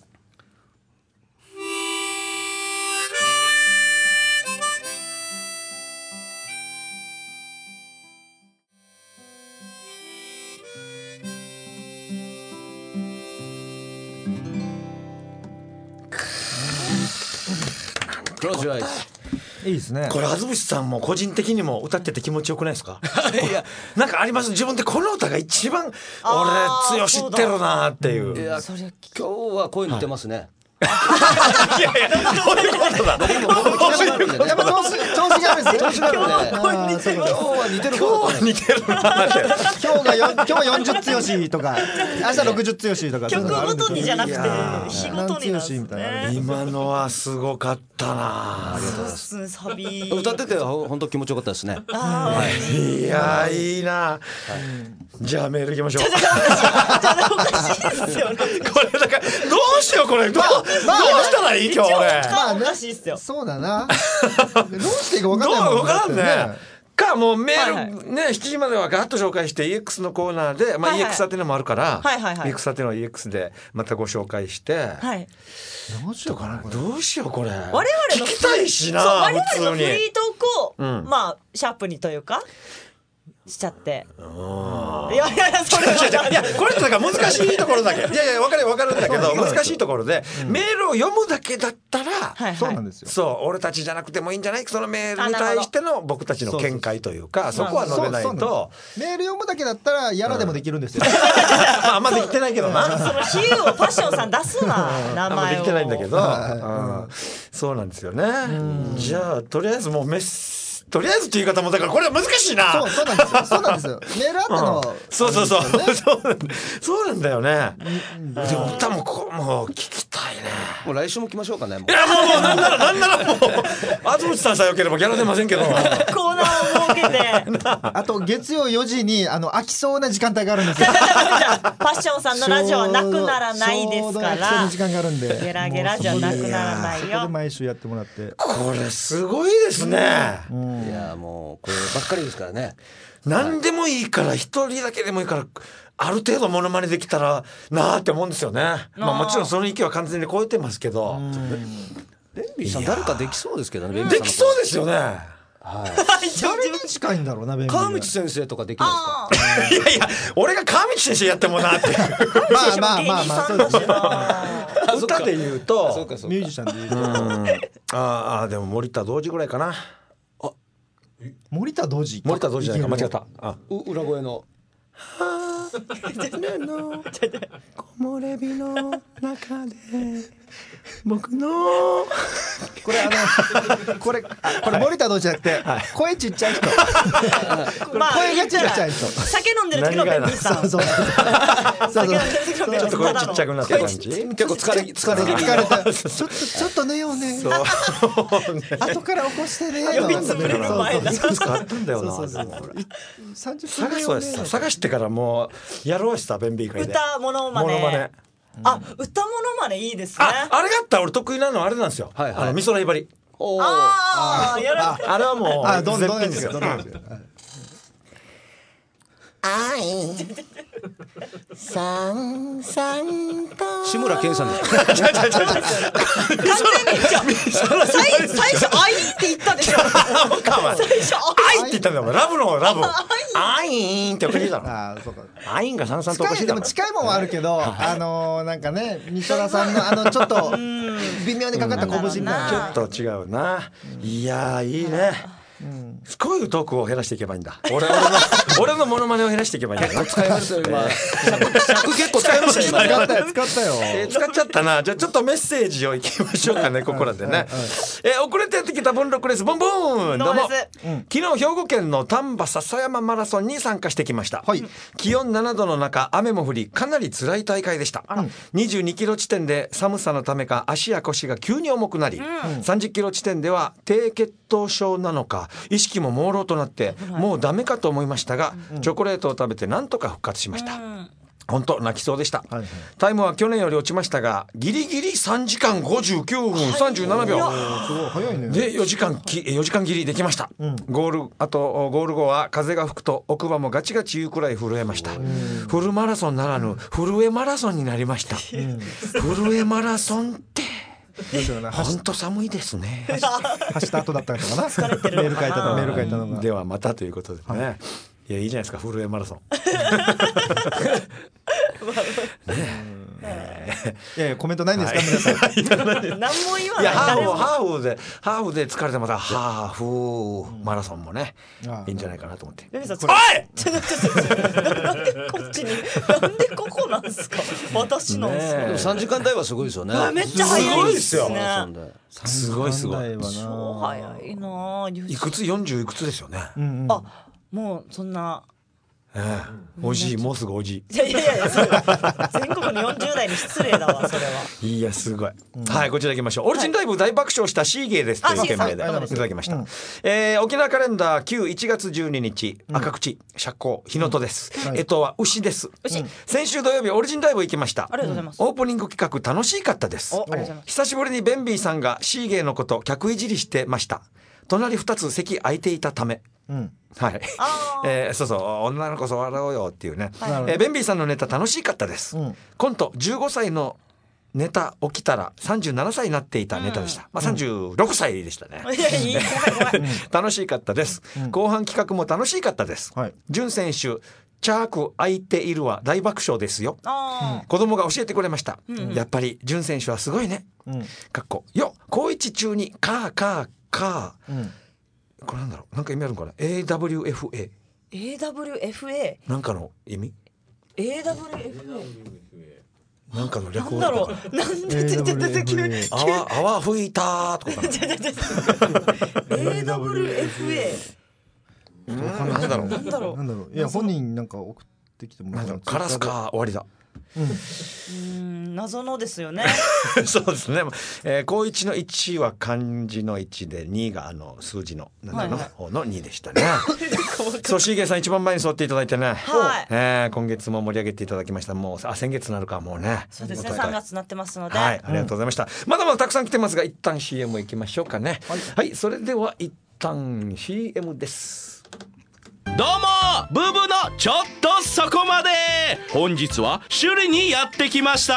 クローズアイズ。 いいですねこれあずぶしさんも個人的にも歌ってて気持ちよくないですか。いやなんかあります。自分でこの歌が一番俺あー強知ってるなっていう。 いやそりゃ今日は声似てますね。 いやいやどういうことだ。 やっぱ調子調子があるんですよ調子があるんであーそういう今日ことは似てる今日は似てるなって。 今日がよ今日はよんじゅう強しとか明日ろくじゅう強しとかそういう曲ごのがあるんですよとにじゃなくていやー日ごとになんです何強しみたいなのあるんね。 今のはすごかったな。 そうサビ歌っててほ本当気持ちよかったですね。 あいやーいいな。じゃあメールいきましょう。 ーおかしいですよね。 これだからどうしようこれどうどうしたらいい今日俺。 まあおかしいっすよ。 そうだなどうしていいか分かんないもんどう分からんねだってかもうメール、 はいはねしちじまではガッと紹介して イーエックス のコーナーで、まあ、 はいはいイーエックス 宛てのもあるから、 はいはいはいイーエックス 宛ての イーエックス でまたご紹介して、 はい。 どうしようかなこれどうしようこれ我々の聞きたいしなそう我々 普通にのフリートークを、 うんまあシャープにというかしちゃって。いやいやいやそれいやいやいやはこれってだから難しいところだけいやいや分かる分かるんだけど難しいところで、メールを読むだけだったら、 はいはいそうなんですよそう俺たちじゃなくてもいいんじゃないそのメールに対しての僕たちの見解というかそこは述べないそうそうなんとですメール読むだけだったらやらでもできるんですよまああんまできてないけどな。 その比喩をパッションさん出すな名あんま前を。 できてないんだけど、うんそうなんですよね。じゃあとりあえずもうメッセとりあえずっていう言い方もだからこれは難しいな。 そうそうなんですよそうなんですよメールあったのそうそうそう、 あれですよねそうなんだそうなんだよね。でも歌もこもう聞きたいね。 もう来週も来ましょうかね。もういやもうもうなんならなんならもうあずむちさんさえよければギャラ出ませんけど。 コーナーを設けてあと月曜よじにあの空きそうな時間帯があるんですよパッションさんのラジオはなくならないですかちょうど空きそうらな時間があるんでゲラゲラじゃなくならないそこでよ。 毎週やってもらってこれすごいですね。 いやもうこればっかりですからね。 何でもいいから一人だけでもいいからある程度モノマネできたらなーって思うんですよね。まあもちろんその域は完全に超えてますけど、 ベンビーさん誰かできそうですけどね。ベンビーさんのできそうですよね。 誰に近いんだろうなベンビーが川道先生とかできないですか。 いやいや俺が川道先生やってもなっていうまあまあまあまあそうですね歌で言うとそうかそうか。 ミュージシャンで言うとうんああでも森田童子ぐらいかな。 森田童子森田童子じゃないか間違ったあう裏声の。 木漏れ日の中で僕のこれあのこれあこれ森田童子じゃなくて声ちっちゃい人まあ声がちっちゃい人酒飲んでる時のベンビーさん。 そうそうそうそう酒飲んでる時のベンビーさん。 ちょっと声ちっちゃくなった感じ。 結構疲れ疲れ気味疲れたちょっとちょっと寝ようねそう後から起こしてね呼び潰れる前だいくつかあったんだよな。 そうそうそうさんじゅっぷん探そうや寝ようねさ探してからもうやろうした便秘会で歌モノマモノマネネ。あ、歌モノマネいいですね。 ああれがあったら俺得意なのはあれなんですよ。 はいはいあの美空ひばりおーああ、やらあれはもあうどんどんで絶品ですすよ。 よどんどんですよ愛さんさんと志村けんさんです。 完全にじゃあ最最初あいって言ったでし最初愛って言ったんだもん。ラブのラブ。アイーンっておかしいだろ。 ああそうか。 アイーンがさんさんとおかしいだろ。 近いでも近いもんはあるけど、あのー、なんかね、みそらさんのあのちょっと微妙にかかった拳みたいな。 ちょっと違うな。いやーいいね。うん、こういうトークを減らしていけばいいんだ。俺, 俺の俺のモノマネを減らしていけばいいんだ。 結構使いましたよ今。尺結構使いました今。使ったよ使ったよ、 えー、使っちゃったな。じゃあちょっとメッセージをいきましょうかねここらでね。えー、遅れてやってきたボンロックレースボンボンどうも、うん、昨日兵庫県の丹波篠山マラソンに参加してきました、はい、気温ななどの中雨も降りかなり辛い大会でした。にじゅうにキロ地点で寒さのためか足や腰が急に重くなり、うん、さんじゅっキロ地点では低血糖症なのか意識も朦朧となってもうダメかと思いましたが、うん、チョコレートを食べてなんとか復活しました、うん、本当泣きそうでした、はいはい、タイムは去年より落ちましたがギリギリさんじかんごじゅうきゅうふんさんじゅうななびょう、はい、でよじかんきよじかん切りできました、うん、ゴールあとゴール後は風が吹くと奥歯もガチガチ言うくらい震えました、うん、フルマラソンならぬ震えマラソンになりました、うん、震えマラソンって本当寒いですね。 走った後だったのかな。メール書いたのメール書いたのが。 ではまたということでね。はい、いやいいじゃないですか震えマラソン。 ねいやいやコメントないんですか、はい、 皆さん。何も言わない。いやハーフハーフでハーフで疲れてまたハーフマラソンもね、うん、いいんじゃないかなと思って。おい！ ちょっとちょっとなんでこっちになんでここなんですか。私の。 でもさんじかん台はすごいですよね。 めっちゃ早いですよ。 すごいすごい。 超早いな。 いくつよんじゅういくつですよね。 うんうん、あもうそんな。 ええ、おじいもうすぐおじい。 いやいやいやそれ全国のよんじゅう代に失礼だわそれは。 いやすごい、うん、はいこちら行きましょう。オリジンライブ大爆笑したシーゲーですという件名でいただきました、うんえー、沖縄カレンダーきゅういちがつじゅうににち、うん、赤口釈光日のとです、うんはい、えっとは牛です、うん、先週土曜日オリジンライブ行きました。 ありがとうございます。 オープニング企画楽しかったです。久しぶりにベンビーさんがシーゲーのこと客いじりしてました。隣ふたつ席空いていたため、うんはいえー、そうそう女の子そう笑おうよっていうね、はいえー、ベンビーさんのネタ楽しかったです、うん、コントじゅうごさいのネタ起きたらさんじゅうななさいになっていたネタでした、うんまあ、さんじゅうろくさいでしたね、うん、楽しかったです、うん、後半企画も楽しかったです、はい、潤選手チャーク空いているは大爆笑ですよ、うん、子供が教えてくれました、うん、やっぱり潤選手はすごいね、うん、かっこよ高一中にカーカーカー、うんこれなんだろうなんか意味あるのかな エーダブリューエフエーエーダブリューエフエーなんかの意味エーダブリューエフエー なんかの略語なんだろうなんで出て急に泡泡吹いたとかかな エーダブリューエフエーなんだろうなんだろうなんだろういや本人なんか送ってきてもらったカラスか終わりだうん、うん謎のですよねそうですね、えー、高いちのいちは漢字のいちでにがあの数字のななの方のにでしたね、はいはい、そうシーゲーさん一番前に座っていただいてね、はいえー、今月も盛り上げていただきました。もうあ先月になるかもうねそうですねさんがつになってますので、 はい、ありがとうございました、うん、まだまだたくさん来てますが一旦 シーエム 行きましょうかね、はい、はい、それでは一旦 シーエム です。 どうもブブのちょっとそこまで本日は首里にやってきました。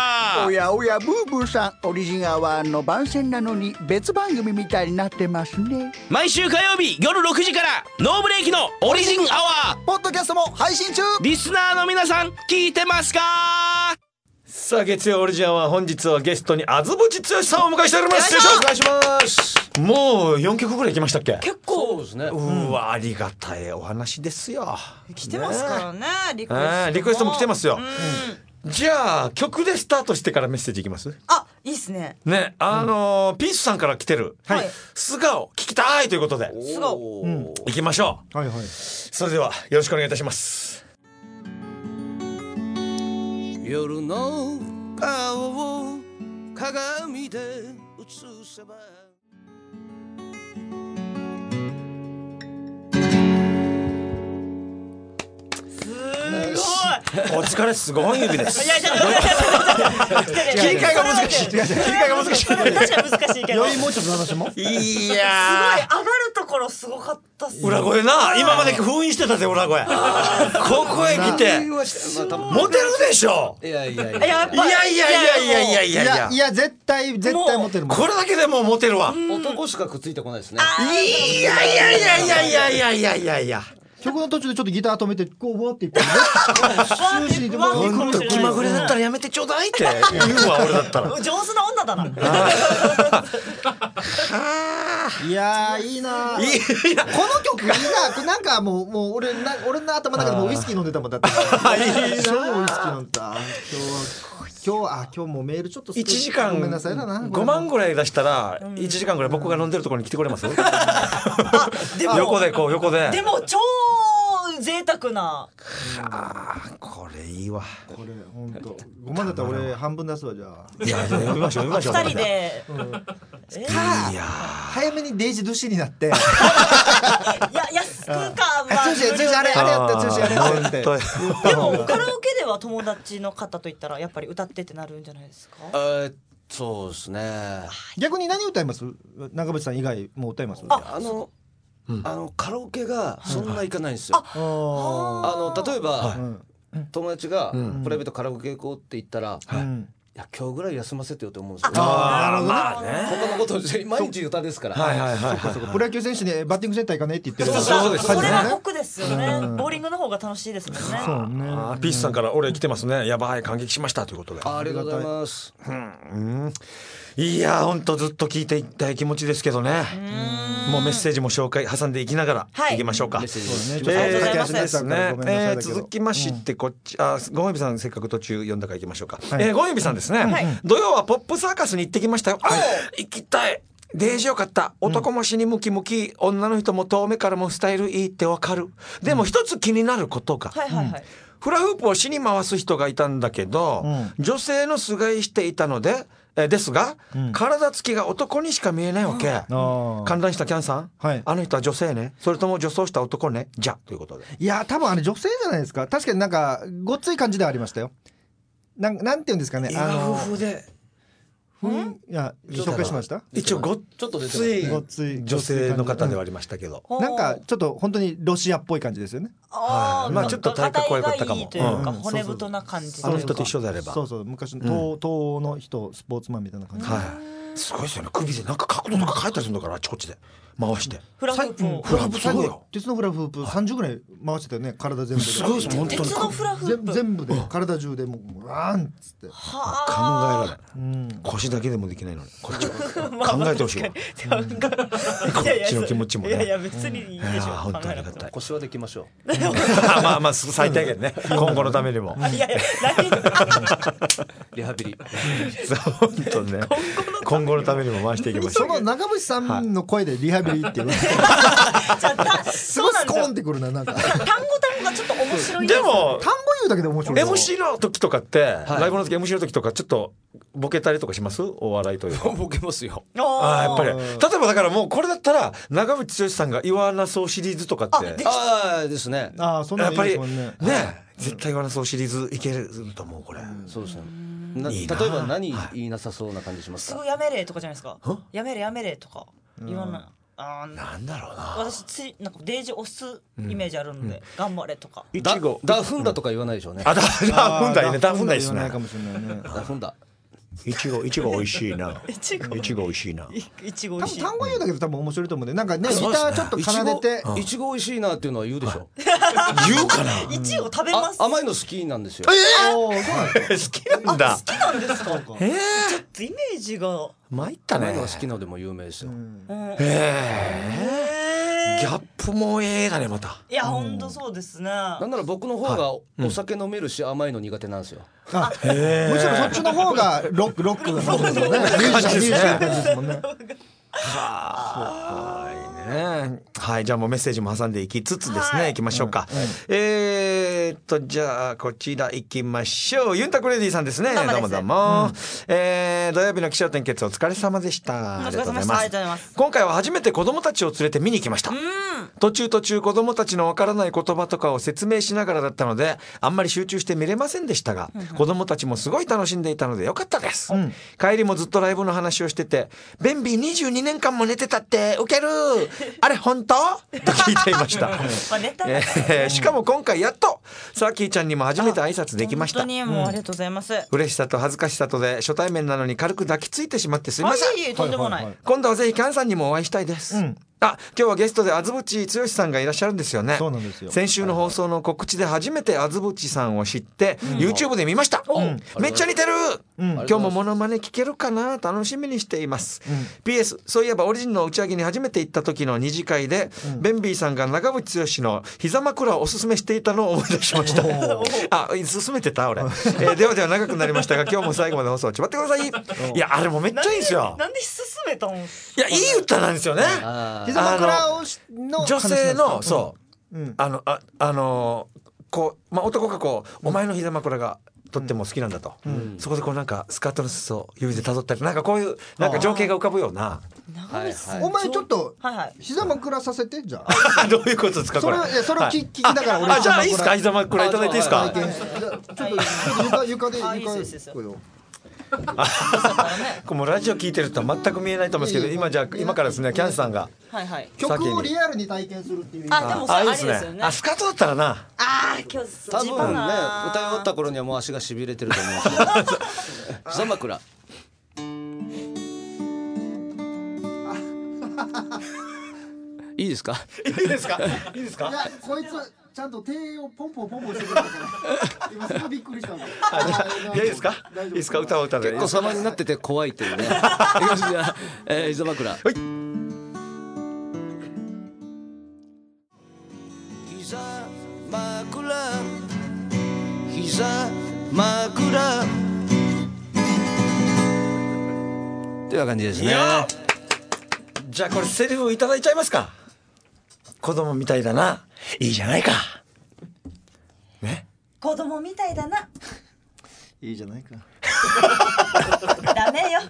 おやおやブーブーさんオリジンアワーの番宣なのに別番組みたいになってますね。 毎週火曜日夜ろくじからノーブレーキのオリジンアワーポッドキャストも配信中。 リスナーの皆さん聞いてますか。 さあ月曜オリジンアワー本日はゲストにあずぼち剛さんをお迎えしております。 お願いします。 もうよんきょくぐらい行きましたっけ。 結構そうですね。 うわありがたいお話ですよ。 来てますからね、ねリクエストも、 リクエストも来てますよ、うん、じゃあ曲でスタートしてからメッセージいきます。 あいいっすね。 ねあのーうん、ピースさんから来てる、はい、素顔聞きたいということで素顔、 うん、行きましょう、はいはい、それではよろしくお願いいたします。 夜の顔を鏡で映せばお疲れすごい指です。 いやいや切り替えが難しい。切り替えが難しい。 確かに難しいけど。 余韻もうちょっと流しても。 いやすごい上がるとからすごかったっす。 裏声な、今まで封印してたぜ裏声。ここへ来てモテるでしょ。 いやいやいやいやいやいやいやいやいやいやいやいや絶対絶対モテるもん。 これだけでもうモテるわ。 男しかくっついてこないですね。 いやいやいやいやいやいやいやいやいや。 曲の途中でちょっとギター止めてこうわって言って終始でもほんと気まぐれだったらやめてちょうだいって言うわ俺だったら。 上手な女だな。 いやいいな。 いいな。 この曲いいな。なんかもうもう俺な俺の頭の中でもうウイスキー飲んでたもんだって。いいな。超ウイスキー飲んだ。今日は今日あ今日もメールちょっといちじかんごめんなさいだな。 ごまんぐらい出したらいちじかんぐらい僕が飲んでるところに来てくれます？横でこう横で。 でも超贅沢な。 あこれいいわ。 これ本当ごまんだったら俺半分出すわじゃあ。 いや読みましょう読みましょう。 二人で。 いや早めにデイジドゥシになって。いや安くかまあ。通信通信あれあれやって通信あれやって。 でもカラオケでは友達の方と言ったらやっぱり歌ってってなるんじゃないですか。 えー、そうですね。 逆に何歌います？長渕さん以外も歌います？ あの。うん、あのカラオケがそんな行かないんですよ。あの例えば、はい、友達がプライベートカラオケ行こうって言ったら、はい、いや今日ぐらい休ませてよって思うんですよ。 ああなるほど、まあね、 他のこと毎日歌ですから。 はいはいはいはい。 プロ野球選手にバッティングセンター行かねって言ってる。 そうです。それは酷ですよね。ボーリングの方が楽しいですもんね。 そうね。 あピースさんから俺来てますね。やばい感激しましたということで。 あ, ありがとうございます。 うん。いや本当ずっと聞いていきたい気持ちですけどね。もうメッセージも紹介挟んでいきながら、はい、いきましょうか。 メッセージ、ね、えー、ですね。 えー、続きましてこっち、あごゆびさんせっかく途中読んだからいきましょうか。はい、えー、ごゆびさんですね、はい。土曜はポップサーカスに行ってきましたよ。はい、行きたい。デージよかった。男も死にムキムキ、女の人も遠目からもスタイルいいってわかる。でも一つ気になることが。はいはいはい。フラフープを死に回す人がいたんだけど、うん、女性の素買いしていたので、えですが、うん、体つきが男にしか見えないわけ。観覧したキャンさん、はい、あの人は女性ね、それとも女装した男ね、じゃということで。 いや多分あれ女性じゃないですか。確かになんかごっつい感じではありましたよ。なん、なんて言うんですかね。 あの夫婦で。 うん、いや紹介しました。 一応ごっついごっつい女性の方ではありましたけど、 なんかちょっと本当にロシアっぽい感じですよね。 あ、まあちょっと体格は良かったかも。 というか骨太な感じ。 あの人と一緒であれば。 そうそう昔の東東の人スポーツマンみたいな感じ。 はい。すごいですよね。首でなんか角度とか変えたりするんだからあっちこっちで回して。 フラフープを。 フラフープすごいよ。 鉄のフラフープ三十ぐらい回してたよね。体全部で。 すごいです本当に。 鉄のフラフープ全部で体中でもうワーンっつって。 考えられない。腰だけでもできないのにこっちは考えてほしいわ。こっちの気持ちもね。 いやいや別にいいでしょ。 本当にありがたい。 腰はできましょう。 まあまあ最低限ね。今後のためにも。 いやいやリハビリ。 本当ね。今後のためにも回していきましょう。 その長渕さんの声でリハビリっていう。すごいスコーンってくるななんか。 単語単語がちょっと面白い。 でも単語言うだけで面白い。 エムシー の時とかってライブの時 エムシー の時とかちょっとボケたりとかします？お笑いというか。 ボケますよ。 ああやっぱり。例えばだからもうこれだったら長渕剛さんが言わなそうシリーズとかって。 ああですね。 ああそんなやっぱりね絶対言わなそうシリーズいけると思うこれ。 そうですね。例えば何言いなさそうな感じしますか？ すぐやめれとかじゃないですか。やめれやめれとか言わない。あなんだろうな。 私ついなんかデージ押すイメージあるんで、うん、頑張れとか。 いちごダフンダとか言わないでしょうね。 あダフンダいいね。ダフンダいいですね。 かもしれないね。 ダフンダ。 いちごいちご美味しいな。いちごいちご美味しいな。 いちご美味しい。 単語言うだけど多分面白いと思うんで、なんかねギターちょっと奏でていちご美味しいなっていうのは言うでしょ。 言うかな。 いちご食べます。 甘いの好きなんですよ。 ええ好きなんだ。 好きなんですか。 ええちょっとイメージが参ったね。 甘いのが好きなのでも有名ですよ。 へえ。ギャップもええだねまた。 いや本当そうですね。 なんなら僕の方がお酒飲めるし甘いの苦手なんですよ。 あ、むしろそっちの方がロックロックな感じですね。ミュージシャンミュージシャンですもんね。 はいね。はいじゃあもうメッセージも挟んでいきつつですね、いきましょうか。ええー、っとじゃあこちら行きましょう。ユンタクレディさんですね。 どうもですどうもどうも、うん、えー、土曜日の気象点結お疲れ様でした。 お疲れ様でした。ありがとうございます。 今回は初めて子供たちを連れて見に来ました。途中途中子供たちのわからない言葉とかを説明しながらだったのであんまり集中して見れませんでしたが、うんうん、子供たちもすごい楽しんでいたのでよかったです、うん、帰りもずっとライブの話をしててベンビーにじゅうにねんかんも寝てたってウケるあれ本当と聞いていました、えー、しかも今回やっとサーキーちゃんにも初めて挨拶できました。 本当にもうありがとうございます、うん、 嬉しさと恥ずかしさとで初対面なのに軽く抱きついてしまってすいません。 いいとんでもない、はいはいはい、 今度はぜひキャンさんにもお会いしたいです、うん、あ、今日はゲストであずぶち剛さんがいらっしゃるんですよね。 そうなんですよ。 先週の放送の告知で初めてあずぶちさんを知って、うん、YouTube で見ました、うん、めっちゃ似てる、うん、今日もモノマネ聞けるかな楽しみにしています、うん、ピーエス そういえばオリジンの打ち上げに初めて行った時の二次会で、うん、ベンビーさんが長渕剛の膝枕をおすすめしていたのを思い出しましたあ、勧めてた俺、えー、ではでは長くなりましたが今日も最後まで放送をちばってくださいいやあれもめっちゃいいんですよ。 なんで勧めたん？いやいい歌なんですよね。 膝枕をの女性のそう、うん、あのああのこう、まあ、男がこう、うん、お前の膝枕がとっても好きなんだと、うん、そこでこうなんかスカートの裾を指で辿ったりなんかこういうなんか情景が浮かぶような。 はいはい、お前ちょっと膝枕させてじゃあどういうことですかこれ。 それ、それを聞、はい、聞きながら俺あじゃあいいですか膝枕いただいていいですか。 ちょっと床床で床でこれラジオ聞いてると全く見えないと思うんですけど今じゃあ今からですねキャンさんが曲をリアルに体験するっていう。 あでもそれありですよね。 あスカートだったらなあ今日多分ね歌い終わった頃にはもう足がしびれてると思うんですけど膝枕いいですかいいですかいいですか。いやこいつちゃんと手をポンポンポンポンしてくれたから今すごいびっくりしたんだ。 いいですかいいですか歌を歌で結構様になってて怖いっていうねえー、膝枕はい膝枕膝枕という感じですね。 じゃあこれセリフいただいちゃいますか。子供みたいだないいじゃないかね。 子供みたいだないいじゃないかダメよ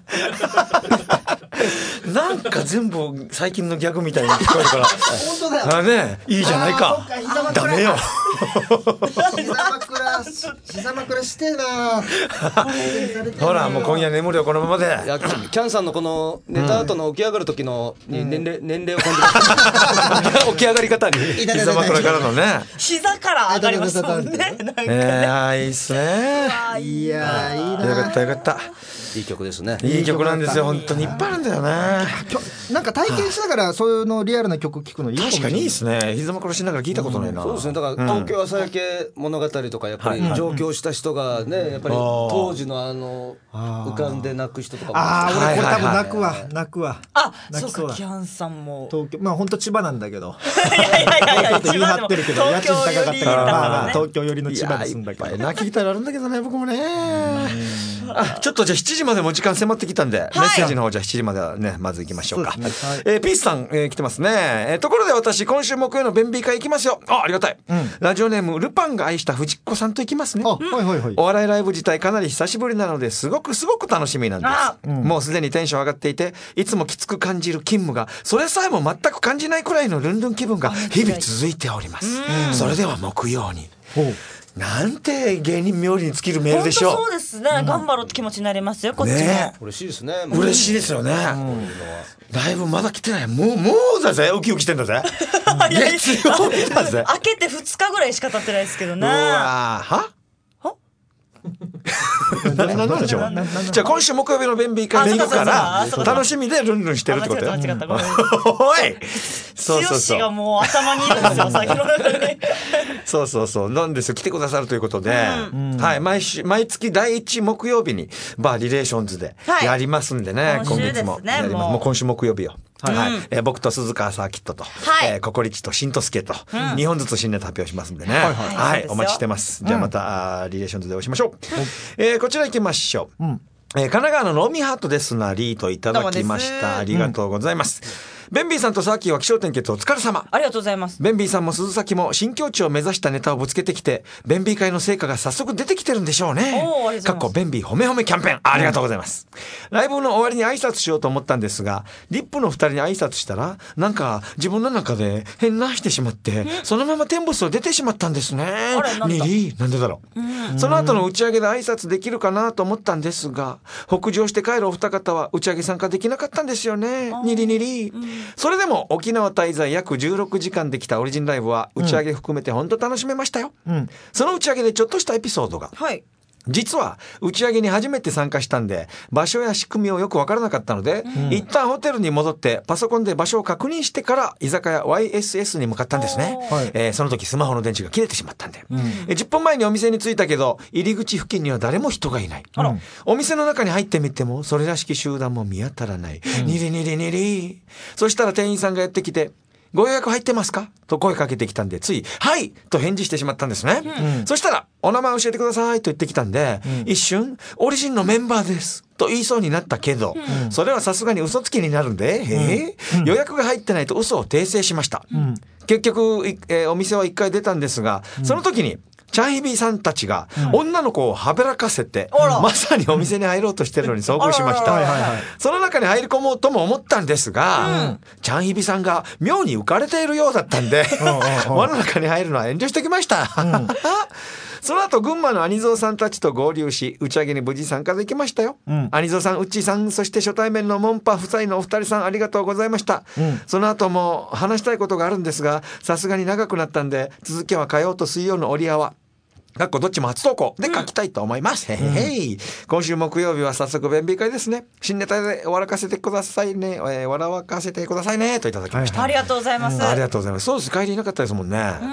なんか全部最近のギャグみたいに聞こえるから本当だよ。 あねいいじゃないかダメよ膝枕膝枕してえなほらもう今夜眠るよこのままで。 いやキャンさんのこの寝た後の起き上がる時のに年齢、うん、年齢を感じました起き上がり方に膝枕からのね膝から上がりますもんね。なんかねえー、いいっすね。 いやいいな。 よかったよかった。 いい曲ですね。 いい曲なんですよ本当にいっぱいあるんだよね。 なんか体験しながらそういうのリアルな曲聴くのいいかもしれない。 確かにいいですね。膝枕しながら聞いたことないな、 うん、そうですね。だから東京朝焼け物語とかやっぱり上京した人がねやっぱり当時のあの浮かんで泣く人とかもああ俺これ多分泣くわ泣くわあそうかキャンさんも東京まあ本当千葉なんだけどいやいやいやちょっと言い張ってるけど家賃高かったからまあ東京寄りの千葉に住んだけど泣きたらあるんだけどね僕もね。あちょっとじゃあしちじまでも時間迫ってきたんで、はい、メッセージの方じゃあしちじまではねまず行きましょうか。うねはいえー、ピースさん、えー、来てますね、えー、ところで私今週木曜のベンビー会行きますよ。あありがたい、うん、ラジオネームルパンが愛した藤子さんと行きますね。あ、はいはいはい、お笑いライブ自体かなり久しぶりなのですごくすごく楽しみなんです、うん、もうすでにテンション上がっていていつもきつく感じる勤務がそれさえも全く感じないくらいのルンルン気分が日々続いております。それでは木曜になんて芸人冥利に尽きるメールでしょう。 本当そうですね、うん、頑張ろうって気持ちになりますよこっちも、 ね、嬉しいですね。 嬉しいですよね、うん、ライブまだ来てないもうもうだぜウキウキしてんだぜ月曜日だぜ開けてふつかぐらいしか経ってないですけどね。うわは何なんでしょう。じゃあ今週木曜日のベンビー会に行くから楽しみでルンルンしてるってことよ。 間違った間違ったおいそうそうそう剛がもう頭にいるんですよ先の中でそうそうそうなんですよ来てくださるということで、うん、はい毎週毎月だいいち木曜日にバーリレーションズでやりますんでね、はい、今月もやります。もう今週木曜日よ。はいはいうんえー、僕と鈴川サーキットと、はいえー、ココリッチとシントスケと、うん、にほんずつ新ネタ発表しますんでね、はいはいはい、お待ちしてます。じゃあまた、うん、リレーションズでお会いしましょう、うんえー、こちら行きましょう、うんえー、神奈川のロミハートですなリートいただきました。ありがとうございます、うんベンビーさんとサーキーは気象点結お疲れ様。 ありがとうございます。 ベンビーさんも鈴崎も新境地を目指したネタをぶつけてきて、ベンビー会の成果が早速出てきてるんでしょうね。かっこベンビー褒め褒めキャンペーン、ありがとうございます、うん、ライブの終わりに挨拶しようと思ったんですが、リップのふたりに挨拶したらなんか自分の中で変なしてしまって、そのままテンボスを出てしまったんですね。ニリなんでだろう、うん、その後の打ち上げで挨拶できるかなと思ったんですが、北上して帰るお二方は打ち上げ参加できなかったんですよね。ニリニリ、うん、それでも沖縄滞在約じゅうろくじかんできたオリジンライブは打ち上げ含めて本当楽しめましたよ、うん、その打ち上げでちょっとしたエピソードが、はい、実は打ち上げに初めて参加したんで場所や仕組みをよく分からなかったので、うん、一旦ホテルに戻ってパソコンで場所を確認してから居酒屋 ワイエスエス に向かったんですね、えー、その時スマホの電池が切れてしまったんで、うん、えじゅっぷんまえにお店に着いたけど入り口付近には誰も人がいない、うん、お店の中に入ってみてもそれらしき集団も見当たらない、うん、ニリニリニリ。そしたら店員さんがやってきて、ご予約入ってますかと声かけてきたんで、ついはいと返事してしまったんですね、うん、そしたらお名前教えてくださいと言ってきたんで、うん、一瞬オリジンのメンバーですと言いそうになったけど、うん、それはさすがに嘘つきになるんで、へー、うん、予約が入ってないと嘘を訂正しました、うん、結局、えー、お店は一回出たんですが、うん、その時にチャンヒビさんたちが女の子をはべらかせて、うん、まさにお店に入ろうとしてるのに遭遇しました。その中に入り込もうとも思ったんですが、うん、チャンヒビさんが妙に浮かれているようだったんで輪の中に入るのは遠慮してきました、うん、その後群馬のアニゾーさんたちと合流し打ち上げに無事参加できましたよ、うん、アニゾーさん、ウッチーさん、そして初対面のモンパ夫妻のお二人さんありがとうございました、うん、その後も話したいことがあるんですがさすがに長くなったんで続きは火曜と水曜の折り合わかっこどっちも初投稿で書きたいと思います、うん、へへへ、今週木曜日は早速弁美会ですね。新ネタで笑かせてくださいね、えー、笑わかせてくださいねといただきました、 はいはい、ありがとうございます、うん、 ありがとうございます。そうです、帰りいなかったですもんね、うん、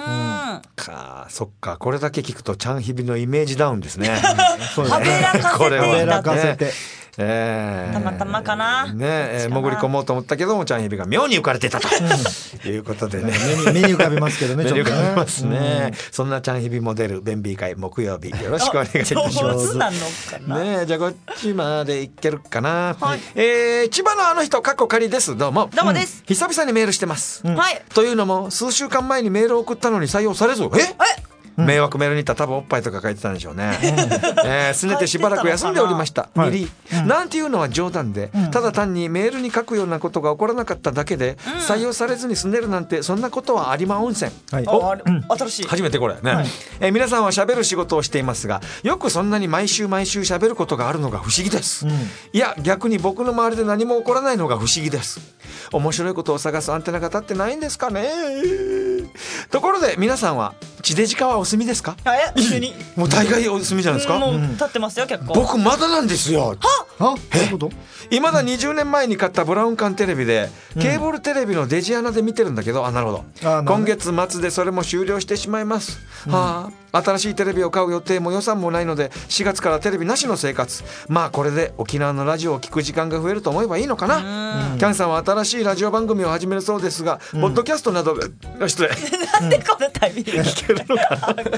かそっか、これだけ聞くとチャンヒビのイメージダウンですねそうですね、はべらかせて、ね、 えー、 たまたまかなねえー、潜り込もうと思ったけどもチャンヒビが妙に浮かれてたということでね目に浮かびますけどね目に浮かびますね、うん、そんなチャンヒビモデル弁美会木曜日よろしくお願いいたします上手なのかな、 ね、じゃあこっちまで行けるかな、はい、えー、千葉のあの人かっこ仮です。どうもどうもです、 うん、久々にメールしてます、 うん、はい、 というのも数週間前にメールを送ったのに採用されず、ええ迷惑メールに行ったら多分おっぱいとか書いてたんでしょうね、えー、すねてしばらく休んでおりました。ミリ、うん、なんていうのは冗談で、うん、ただ単にメールに書くようなことが起こらなかっただけで、うん、採用されずにすねるなんてそんなことはありま温泉、はい、お、 うん、新しい初めてこれね、はい、えー、皆さんは喋る仕事をしていますがよくそんなに毎週毎週喋ることがあるのが不思議です、うん、いや逆に僕の周りで何も起こらないのが不思議です。面白いことを探すアンテナが立ってないんですかね。ところで皆さんは地デジ化はお済みですか。 え急にもう大概お済みじゃないですか。 もう立ってますよ結構。 僕まだなんですよ。 はえ今だにじゅうねんまえに買ったブラウン管テレビでケーブルテレビのデジアナで見てるんだけど、あ、なるほど、今月末でそれも終了してしまいます、うん、はあ、新しいテレビを買う予定も予算もないのでしがつからテレビなしの生活。まあこれで沖縄のラジオを聞く時間が増えると思えばいいのかな。キャンさんは新しいラジオ番組を始めるそうですが、うん、ポッドキャストなど失礼なんでこのタイミング聞けるのかな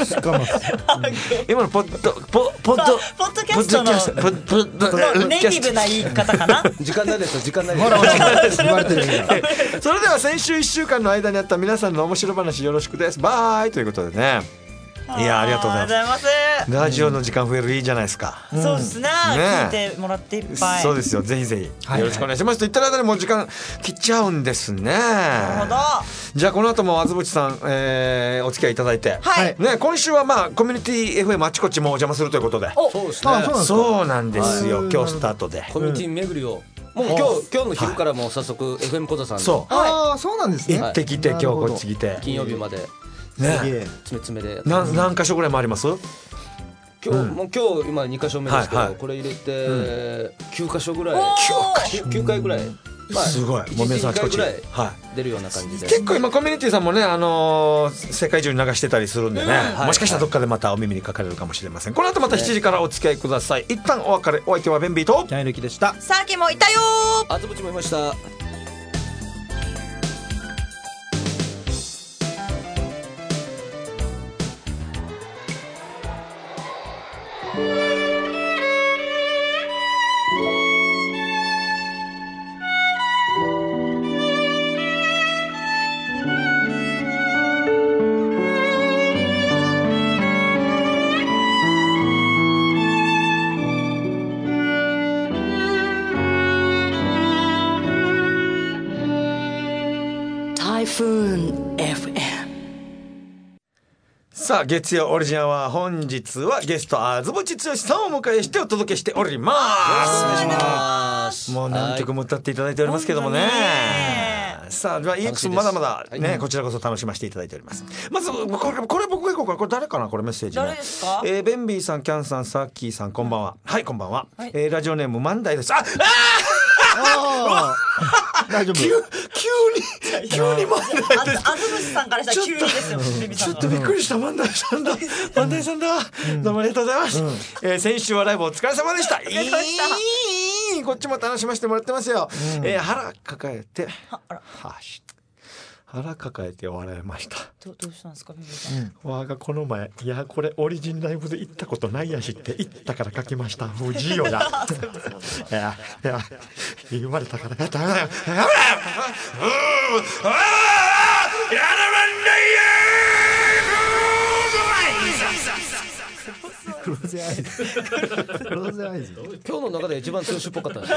今のポッドポポッドポッドキャストのポッドポッドネイティブな言い方かな時間ないですよ時間ないです言われてるそれでは先週いっしゅうかんの間にあった皆さんの面白話よろしくです。バイということでね、いやありがとうございます。ラジオの時間増えるいいじゃないですか、 うん、そうですね、聞いてもらっていっぱい。 そうですよ、ぜひぜひよろしくお願いします、はいはい、と言ったら間にもう時間切っちゃうんですね。 なるほど。 じゃあこの後もあずぶちさん、えー、お付き合いいただいて、 はいね、今週はまあコミュニティ エフエム あちこちもお邪魔するということで。 そうですね、 そうなんですよ、今日スタートでコミュニティ巡りをもう今日今日の昼からもう早速 エフエム 小座さんで、 そう、 ああそうなんですね、 行ってきて、今日こっち来て金曜日までね、 詰め詰めで何何箇所ぐらい回ります？ 今日、うん、もう今日今に箇所目ですけど、はいはい、これ入れて、うん、きゅう箇所ぐらい きゅう, きゅうかいぐらい、まあ、 すごい、もう皆さんあちこち出るような感じで、 結構今コミュニティさんもね、あのー、世界中に流してたりするんでね、うん、もしかしたらどっかでまたお耳にかかれるかもしれません。この後またしちじからお付き合いください。一旦お別れ、お相手はベンビーとキャンルキでした。 さあきもいたよー、あつぶちもいました。 さあ月曜オリジナルは本日はゲストあずぼちつよしさんをお迎えしてお届けしております。 お願いします。 もう何曲も歌っていただいておりますけどもね。さあでは イーエックス まだまだね、はい、こちらこそ楽しませていただいております。まずこれこれ僕がいこうか。これ誰かなこれメッセージね。 誰ですか？ えー、ベンビーさん、キャンさん、サッキーさんこんばんは。はいこんばんは。はい、えー、ラジオネーム万代です。あああ大丈夫。 急急に急に万代です。 あずぶしさんからしたら急にですよ。 ちょっとびっくりした万代さんだ。万代さんだ。どうもありがとうございます。うん、えー、先週はライブお疲れ様でした。お疲れ様でした。こっちも楽しませてもらってますよ。うん、えー、腹抱えてはし腹抱えて笑いました。 ど, どうしたんですか、ビビさん。 うん、わがこの前いやこれオリジンライブで行ったことないやしって言ったから書きました。不自由や。いやいや言われたからやったやめろよ。やめろよ。ああやらなんだよ。 クローゼアイズクローゼアイズ今日の中で一番強しっぽかったです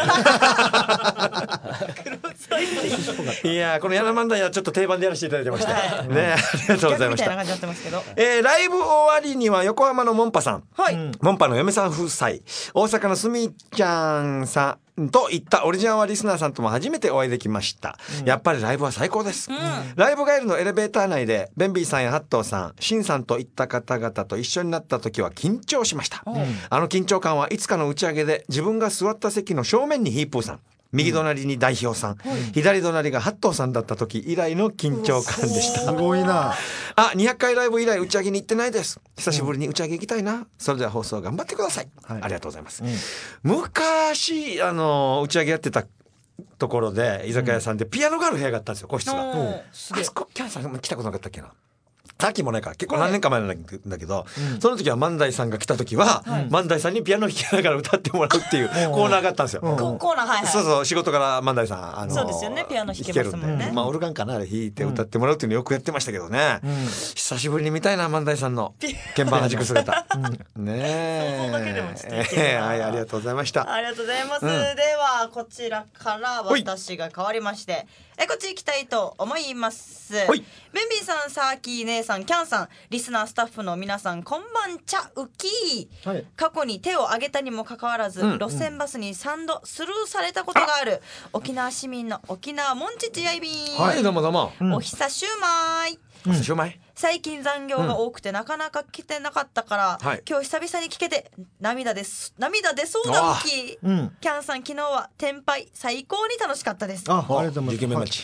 ね。いやこのヤナマンダイはちょっと定番でやらせていただいてました、はい、ねありがとうございました。えー、ライブ終わりには横浜のモンパさん、はい、モンパの嫁さん夫妻、大阪のすみちゃんさんといったオリジナルリスナーさんとも初めてお会いできました、うん、やっぱりライブは最高です、うん、ライブ帰りのエレベーター内でベンビーさんやハットーさん、シンさんといった方々と一緒になった時は緊張しました、うん、あの緊張感はいつかの打ち上げで自分が座った席の正面にヒープーさん、右隣に代表さん、うん、左隣がハットーさんだった時以来の緊張感でした。 すごいなあ、にひゃっかいライブ以来打ち上げに行ってないです。久しぶりに打ち上げ行きたいな、うん、それでは放送頑張ってください、はい、ありがとうございます、うん、昔あの打ち上げやってたところで居酒屋さんでピアノがある部屋があったんですよ、個室が、うん、あそこキャンさん来たことなかったっけな。さっきもないから結構何年か前なんだけど、はい、その時は万代さんが来た時は、はい、万代さんにピアノ弾きながら歌ってもらうっていうコーナーがあったんですよ。 コーナー、はいはい、 そうそう仕事から万代さん、あのー、 そうですよね、ピアノ弾けますもんね。 まあオルガンかな弾いて歌ってもらうっていうのよくやってましたけどね、うん、久しぶりに見たいな万代さんの鍵盤弾く姿、うん、ねえ想像だけでもちょっといけるな、はい、ありがとうございました。 ありがとうございます、うん、ではこちらから私が変わりましてえこっち行きたいと思います。ベンビーさん、サーキー姉さん、キャンさん、リスナースタッフの皆さんこんばんちゃうき、はい、過去に手を挙げたにもかかわらず、うん、路線バスにさんどスルーされたことがある沖縄市民の沖縄モンチチやいびん、 はい、どうもどうも、 お久しゅうまい、 うん、お久しゅうまい。 最近残業が多くてなかなか来てなかったから、うん、今日久々に聞けて涙です涙出そうだウキ、うん、キャンさん昨日はテンパイ最高に楽しかったです。 あ、ありがとうございます。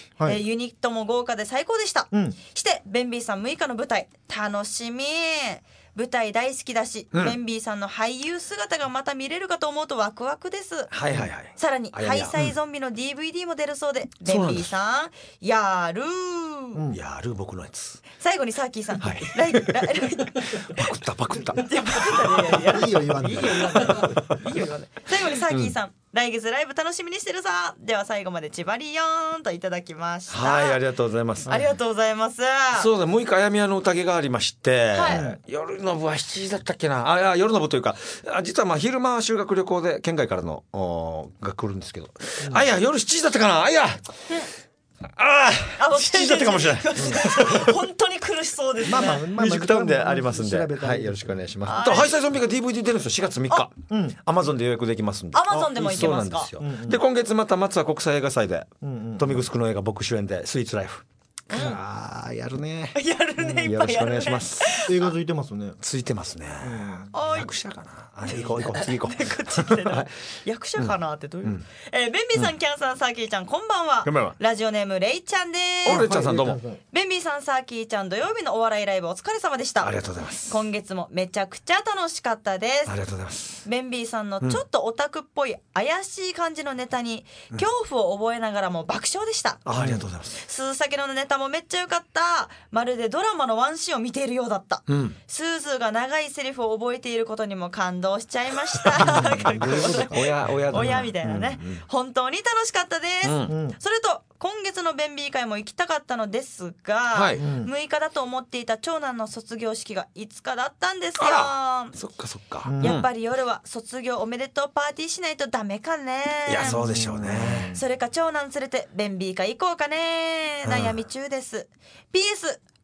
はい、えー、ユニットも豪華で最高でした、うん、してベンビーさんむいかの舞台楽しみ、舞台大好きだし、うん、ベンビーさんの俳優姿がまた見れるかと思うとワクワクです。 はいはいはい。 さらにハイサイゾンビの ディーブイディー も出るそうで、うん、ベンビーさんやるー、 うん、やる僕のやつ。 最後にサーキーさん、はい、 ライライライパクったパクった。いやパクったね。いいよ言わない。いいよ言わない。いいよ言わない。最後にサーキーさん、うん、来月ライブ楽しみにしてるさ。では最後まで千葉リヨーンといただきました。 はい、ありがとうございます。 ありがとうございます。 そうだ、もう一回あやみやの宴がありまして、はい、夜の部はしちじだったっけな。あ、いや夜の部というか、実はまあ昼間は修学旅行で県外からのが来るんですけど、うん、あいや夜しちじだったかな。あいや。ああ、しちじだったかもしれない。 本当に苦しそうですね。 まあまあ、ミュージックタウンでありますんで、はい、よろしくお願いします。ハイサイゾンビが ディーブイディー 出るんですよ、しがつみっか。アマゾンで予約できますんで。 アマゾンでも行けますか。 そうなんですよ。で、今月また松葉国際映画祭で、豊見城の映画僕主演でスイーツライフ。ああ、やるね。 やるね。 よろしくお願いします。 映画ついてますね。 ついてますね。役者かな。あ、行こう行こう次行こう。役者かなってどういう。えー、ベンビーさん、キャンさん、サーキーちゃん、こんばんは。 こんばんは。 ラジオネームレイちゃんです。 お、レイちゃんさんどうも。 ベンビーさん、サーキーちゃん、土曜日のお笑いライブお疲れ様でした。 ありがとうございます。 今月もめちゃくちゃ楽しかったです。 ありがとうございます。 ベンビーさんのちょっとオタクっぽい怪しい感じのネタに恐怖を覚えながらも爆笑でした。 あ、ありがとうございます。 スーサケのネタもめっちゃ良かった。まるでドラマのワンシーンを見ているようだった、うん、スーズーが長いセリフを覚えていることにも感動しちゃいました親親親みたいなね、うんうん、本当に楽しかったです、うん、それと今月のベンビー会も行きたかったのですが、はい、むいかだと思っていた長男の卒業式がいつかだったんですよ。 そっかそっか、 うん、やっぱり夜は卒業おめでとうパーティーしないとダメかね。 いやそうでしょうね。 それか長男連れてベンビー会行こうかね、うん、悩み中です。 ピーエス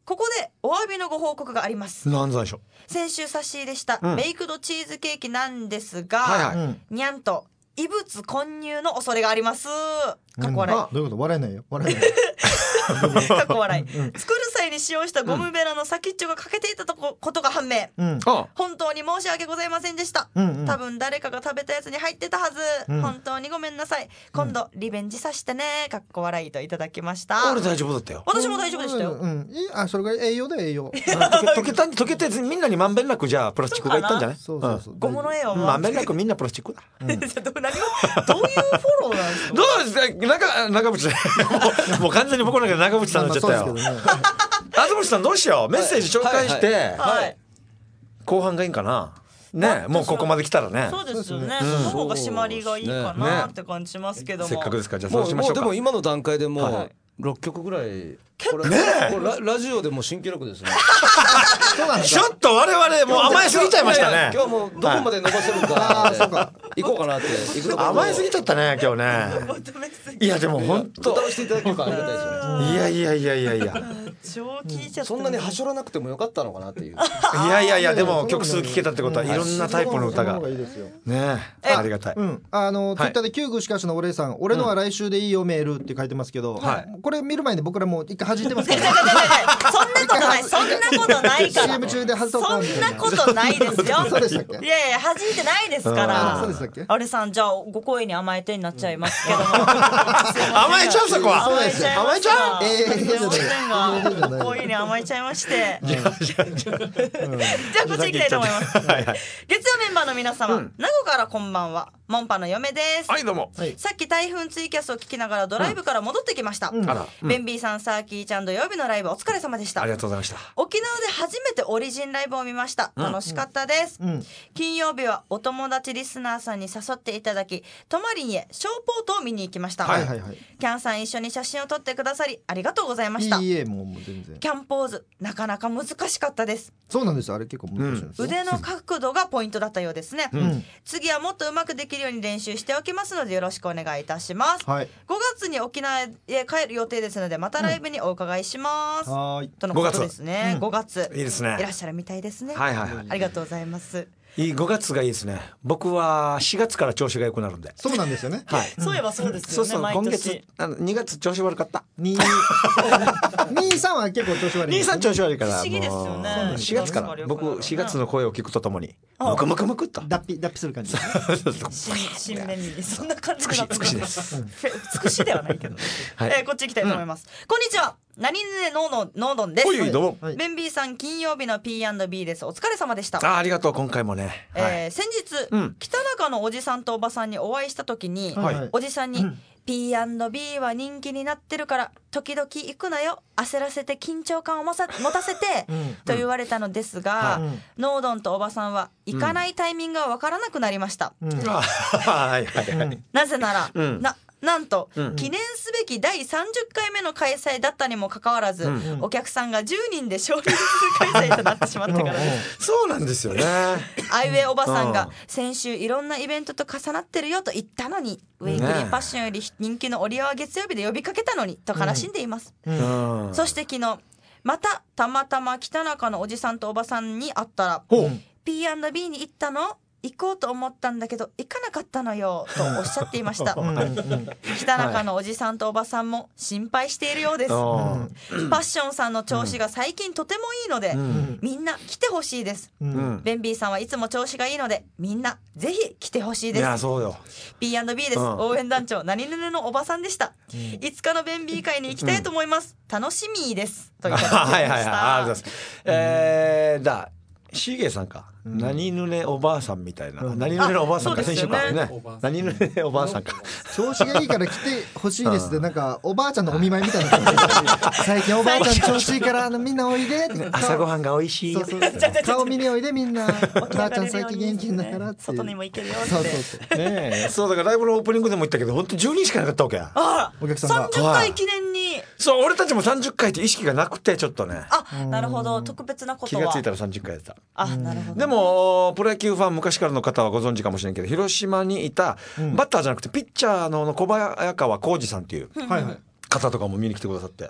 ここでお詫びのご報告があります。 何でしょう。 先週差し入れしたうんベイクドチーズケーキなんですが、 はいはいにゃんと異物混入の恐れがあります。かっこ笑い。 あどういうこと笑えないよ笑えないかっこ笑い。作る際に使用したゴムベラの先っちょが欠けていたとこことが判明。 うんあ本当に申し訳ございませんでした。 うんうん多分誰かが食べたやつに入ってたはず。 うん本当にごめんなさい。今度リベンジさせてね。かっこ笑いといただきました。 俺大丈夫だったよ。 私も大丈夫でしたよ。 うんうんいいあそれが栄養だよ栄養溶け溶けた溶けてみんなにまんべんなくじゃあプラスチックがいったんじゃない？ そうそうそうゴムの絵をうんまんべんなくみんなプラスチックだ。 どう何をどういうフォローなんですか。 どうですか中中渕さんもうもう完全に僕の中で中渕さんになっちゃったよ。 まあまあそうですけどねあずむしさんどうしようメッセージ紹介して、 はいはいはい。 後半がいいんかなねもうここまで来たらねそうですよね。 そうですねその方が締まりがいいかねなって感じしますけども。 せっかくですからじゃあもそうしましょうか。 うもうでも今の段階でもはうろっきょくぐらいこれねえこれララジオでもう新記録ですね。 ちょっと我々もう甘えすぎちゃいましたね。 今日もうどこまで伸ばせるかって行こうかなって行くところ甘えすぎちゃったね今日ね。 求めすぎいやでも本当歌わせていただけるかありがたいですよね。 いやいやいやいやいや超聞いちゃった。 そんなにはしょらなくてもよかったのかなっていう。 いやいやいやでも曲数聴けたってことはいろんなタイプの歌がその方がいいですよねえありがたい。 うん、あの、 はいツイッターで旧具しかしのお礼さん、俺のは来週でいいよメールって書いてますけど、 はいこれ見る前に僕らもう一回弾いてますから、 そんなことない。そんなことないから。 シーエム 中で外そうかそみたいなんなことないですよ。 そうでしたっけいやいや弾いてないですかあら。 そうでしたっけあれさんじゃあご声に甘えてになっちゃいますけども。 甘えちゃうそこは甘えちゃいました。 甘えちゃうええすいませんええじゃないが声に甘えちゃいまして。 じゃあじゃあじゃあじゃあこっち行きたいと思います。 はいはい月曜メンバーの皆様、 うん名護からこんばんは。モンパの嫁です。 はいどうも。 さっき台風ツイキャスを聞きながらドライブから戻ってきました。 あらうんベンビーさん、サーキーちゃん土曜日のライブお疲れ様でしたあり。がとうございました。 沖縄で初めてオリジンライブを見ました。楽しかったです。 うん金曜日はお友達リスナーさんに誘っていただき、泊まりんへショーポートを見に行きました。 はいはいはいキャンさん一緒に写真を撮ってくださりありがとうございました。 いいえもうもう全然キャンポーズなかなか難しかったです。 そうなんですあれ結構難しいんですよ、 腕の角度がポイントだったようですね。 ん次はもっとうまくできるように練習しておきますのでよろしくお願いいたします。 はいごがつに沖縄へ帰る予定ですのでまたライブにお伺いします。 はーいとのことですね。ごがついいですねいらっしゃるみたいですね。 はいはいはいありがとうございます。 いいごがつがいいですね。僕はしがつから調子が良くなるんで。 そうなんですよねはい。 そういえばそうですよね。 そうそう毎今月年。 あのにがつ調子悪かった。 に兄さんは結構調子悪い兄さん調子悪いから不思議ですよねもうしがつから僕しがつの声を聞くとともにあムクムクムクっと。 脱皮脱皮する感じですね新新年にそんな感じつくしだったつくしです。 つくしではないけどね。 はいえーこっち行きたいと思います。こんにちは。何々のののどんです。 おいどうも。 はいベンビーさん金曜日の ピーアンドビー です。お疲れ様でした。 あありがとう今回もね。はい。 えー先日、 うん北中のおじさんとおばさんにお会いした時に、 はいおじさんに、ピーアンドビー は人気になってるから時々行くなよ焦らせて緊張感をもさ持たせて、と言われたのですが、ノードンとおばさんは行かないタイミングがわからなくなりました。 あはいはいはい。 なぜなら、 うんななんと、 うん記念すべきだいさんじゅっかいめの開催だったにもかかわらず、 うんお客さんがじゅうにんで少人数開催となってしまったからです。 そうなんですよね。 アイウェイおばさんがうん先週いろんなイベントと重なってるよと言ったのに、ウェイクリーパッションより人気のオリアは月曜日で呼びかけたのにと悲しんでいます。 うん。 そして昨日またたまたま北中のおじさんとおばさんに会ったら、 ほうピーアンドビー に行ったの行こうと思ったんだけど行かなかったのよとおっしゃっていました。北中のおじさんとおばさんも心配しているようです。 あパッションさんの調子が最近とてもいいので、 んみんな来てほしいです。 ーうん。 ベンビーさんはいつも調子がいいのでみんなぜひ来てほしいいです。 やそうよ。 ピーアンドビー です、 うん応援団長何々のおばさんでした、いつかのベンビー会に行きたいと思います、楽しみですといただきました。 はいはいはい。ありがとうございます。えー、だしげさんか。何ぬねおばあさんみたいな。何ぬねのおばあさんかあそう先ですよね週からね。何ぬねおばあさんか。 調子がいいから来てほしいですってなんかおばあちゃんのお見舞いみたいな感じで最近おばあちゃん調子いいからあのみんなおいでって朝ごはんが美味しいよ。 そうそう顔見においでみんなおばあちゃん最近元気になからっていう外にも行けるよって。 そうそうそうねえ。そうだからライブのオープニングでも言ったけど本当じゅうにんしかなかったわけや。 あお客さんがらさんじゅっかい記念に、 そう俺たちもさんじゅっかいって意識がなくてちょっとね。 あなるほど特別なことは気がついたらさんじゅっかいやった。 あなるほど。 でもプロ野球ファン昔からの方はご存知かもしれんけど広島にいたバッターじゃなくてピッチャーの小早川浩二さんっていうはいはい方とかも見に来てくださって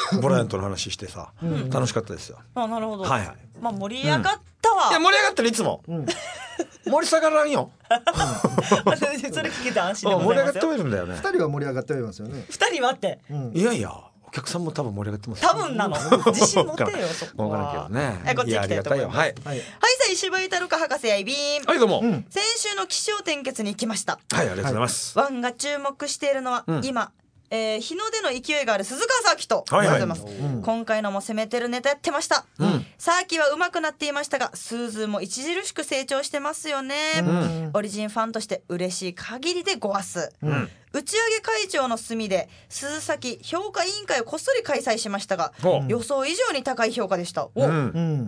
ボラエントの話してさ、楽しかったですよ。 あ、なるほど。 はいはい。 まあ盛り上がったわ。 いや盛り上がってるいつも。盛り下がらんよ。 それ聞けて安心でございますよ。 盛り上がってはいるんだよね。 二人は盛り上がってはいますよね。 二人はって。 いやいや。お客さんも多分盛り上がってます。 多分なの。自信持てよそこは。 わからんけどね。 え、こっち行きたいと思います。はい。はい、さあ石場太郎か博士やいびん。 はいどうも。 先週の気象点結に行きました。 はい、ありがとうございます。 ワンが注目しているのは今。えー、日の出の勢いがある鈴川サーキと言われてます、はいはい、今回のも攻めてるネタやってました、うん、サーキは上手くなっていましたがスーズーも著しく成長してますよね、うん、オリジンファンとして嬉しい限りでごわす、うん、打ち上げ会場の隅で鈴崎評価委員会をこっそり開催しましたが、うん、予想以上に高い評価でした、うん、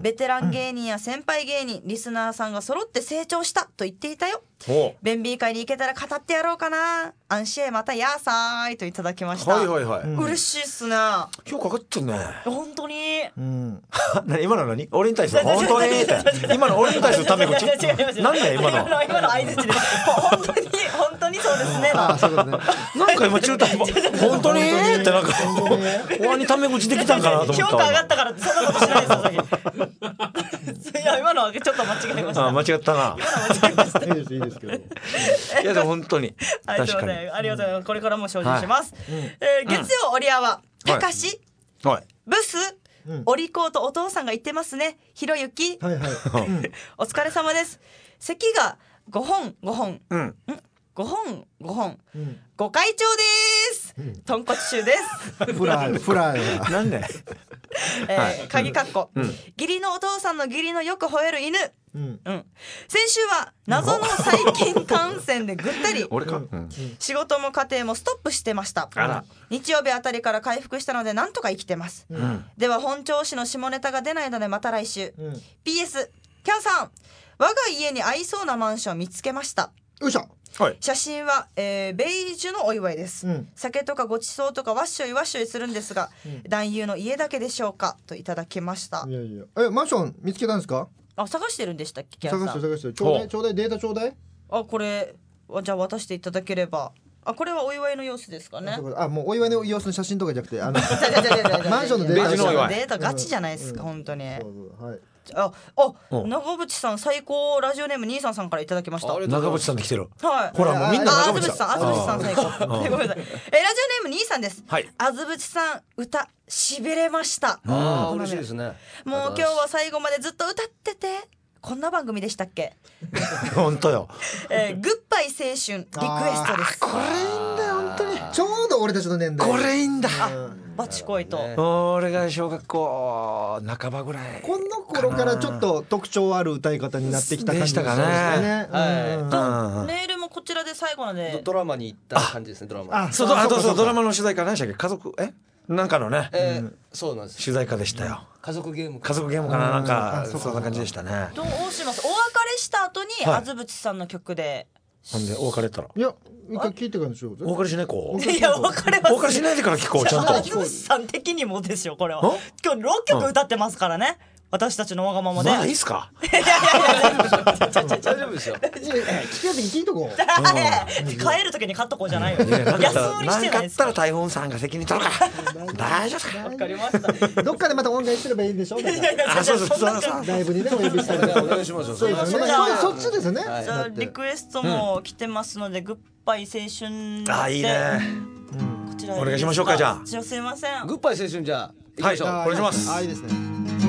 ベテラン芸人や先輩芸人リスナーさんが揃って成長したと言っていたよ。ベンビー会に行けたら語ってやろうかな。安心またやーさーいといただきました。 はいはいはい、 うん、嬉しいっすね。 評価上がってんね。 本当に、うん、 今の何俺に対する本当に今の俺に対するタメ口何だよ今の今の相づちで本当に本当にそうですね。 あそうですね。 なんか今中途半端本当にってなんか終わりにタメ口できたんかなと思った。 評価上がったからってそんなことしないですよ。いや今のはちょっと間違えました。 あ間違ったな。 今の間違えました。 いいですいいですけど。 いやでも本当に確かにありがとうございます。これからも精進します、はいえー、月曜オリアはたかしブス、うん、お利口とお父さんが言ってますね。ひろゆき、はいはいうん、お疲れ様です。咳がごほんごほん、うん、ごほんごほん、うん、ご会長です、うん、豚骨臭ですフラーフラーなんでえーはい、鍵かっこ、うん、義理のお父さんの義理のよく吠える犬、うんうん、先週は謎の細菌感染でぐったり俺か、うん、 仕事も家庭もストップしてました。あら日曜日あたりから回復したのでなんとか生きてます、うん、では本調子の下ネタが出ないのでまた来週、うん、ピーエス キャンさん我が家に合いそうなマンション見つけました。 よいしょ。 はい、 写真は、えー、ベイジュのお祝いです、うん、酒とかごちそうとかわっしょいわっしょいするんですが、うん、男優の家だけでしょうかといただきました。 いやいやえマンション見つけたんですか。 あ探してるんでしたっけ。 探して探してちょうだいちょうだいデータちょうだい。 あこれじゃあ渡していただければ。あこれはお祝いの様子ですかね。 あもうお祝いの様子の写真とかじゃなくてあのマンションのデータのデータガチじゃないですか、うん、本当に。そうそうはいあ、あ、長渕さん最高ラジオネーム兄さんさんからいただきました。 長渕さんで来てる。 はい。 ほらもうみんな長渕さん。あずぶちさん最高。ごめんなさい。えラジオネーム兄さんです。はい。あずぶちさん歌しびれました。 ああ嬉しいですね。 もう今日は最後までずっと歌ってて。こんな番組でしたっけ。 本当よ。 えー、グッバイ青春リクエストです。 これいいんだよ本当に。 ちょうど俺たちの年代。 これいいんだ。 バチコイと、ね、 俺が小学校半ばぐらいこの頃からちょっと特徴ある歌い方になってきた感じでしたかね。 はい、メールもこちらで最後までドラマに行った感じですね。ドラマあそうあそうそうドラマの取材か何でしたっけ。家族えなんかのね、 えーうん、そうなんです取材家でしたよ。 家族ゲーム家族ゲームかななんかそんな感じでしたね。 どうします。お別れした後にあずぶちさんの曲でなんでお別れたらいや一回聞いてからでしょ。 お別れしないこう。 いやお別れはお別れしないでから聞こうちゃんと。 あずぶちさん的にもですよこれは。今日ろっきょく歌ってますからね。私たちのわがままで。 まあいいっすか。 いやいやいや大丈夫ですよ。 聞きやすい聞いとこう。 帰る時に買っとこうじゃないよ。安売りしてないですか。 なんかあったら台本さんが責任取るから大丈夫か。 わかりました。 どっかでまた音楽すればいいんでしょ。 あそうそうそうそう。 ライブにねお呼びしたりとかお願いしますよ。 そうですね。そっちですね。 じゃあリクエストも来てますのでグッバイ青春で。 あいいね。 こちらお願いしましょうかじゃあ。 じゃあすいません。 グッバイ青春じゃあ行きましょう。 お願いします。 あいいですね。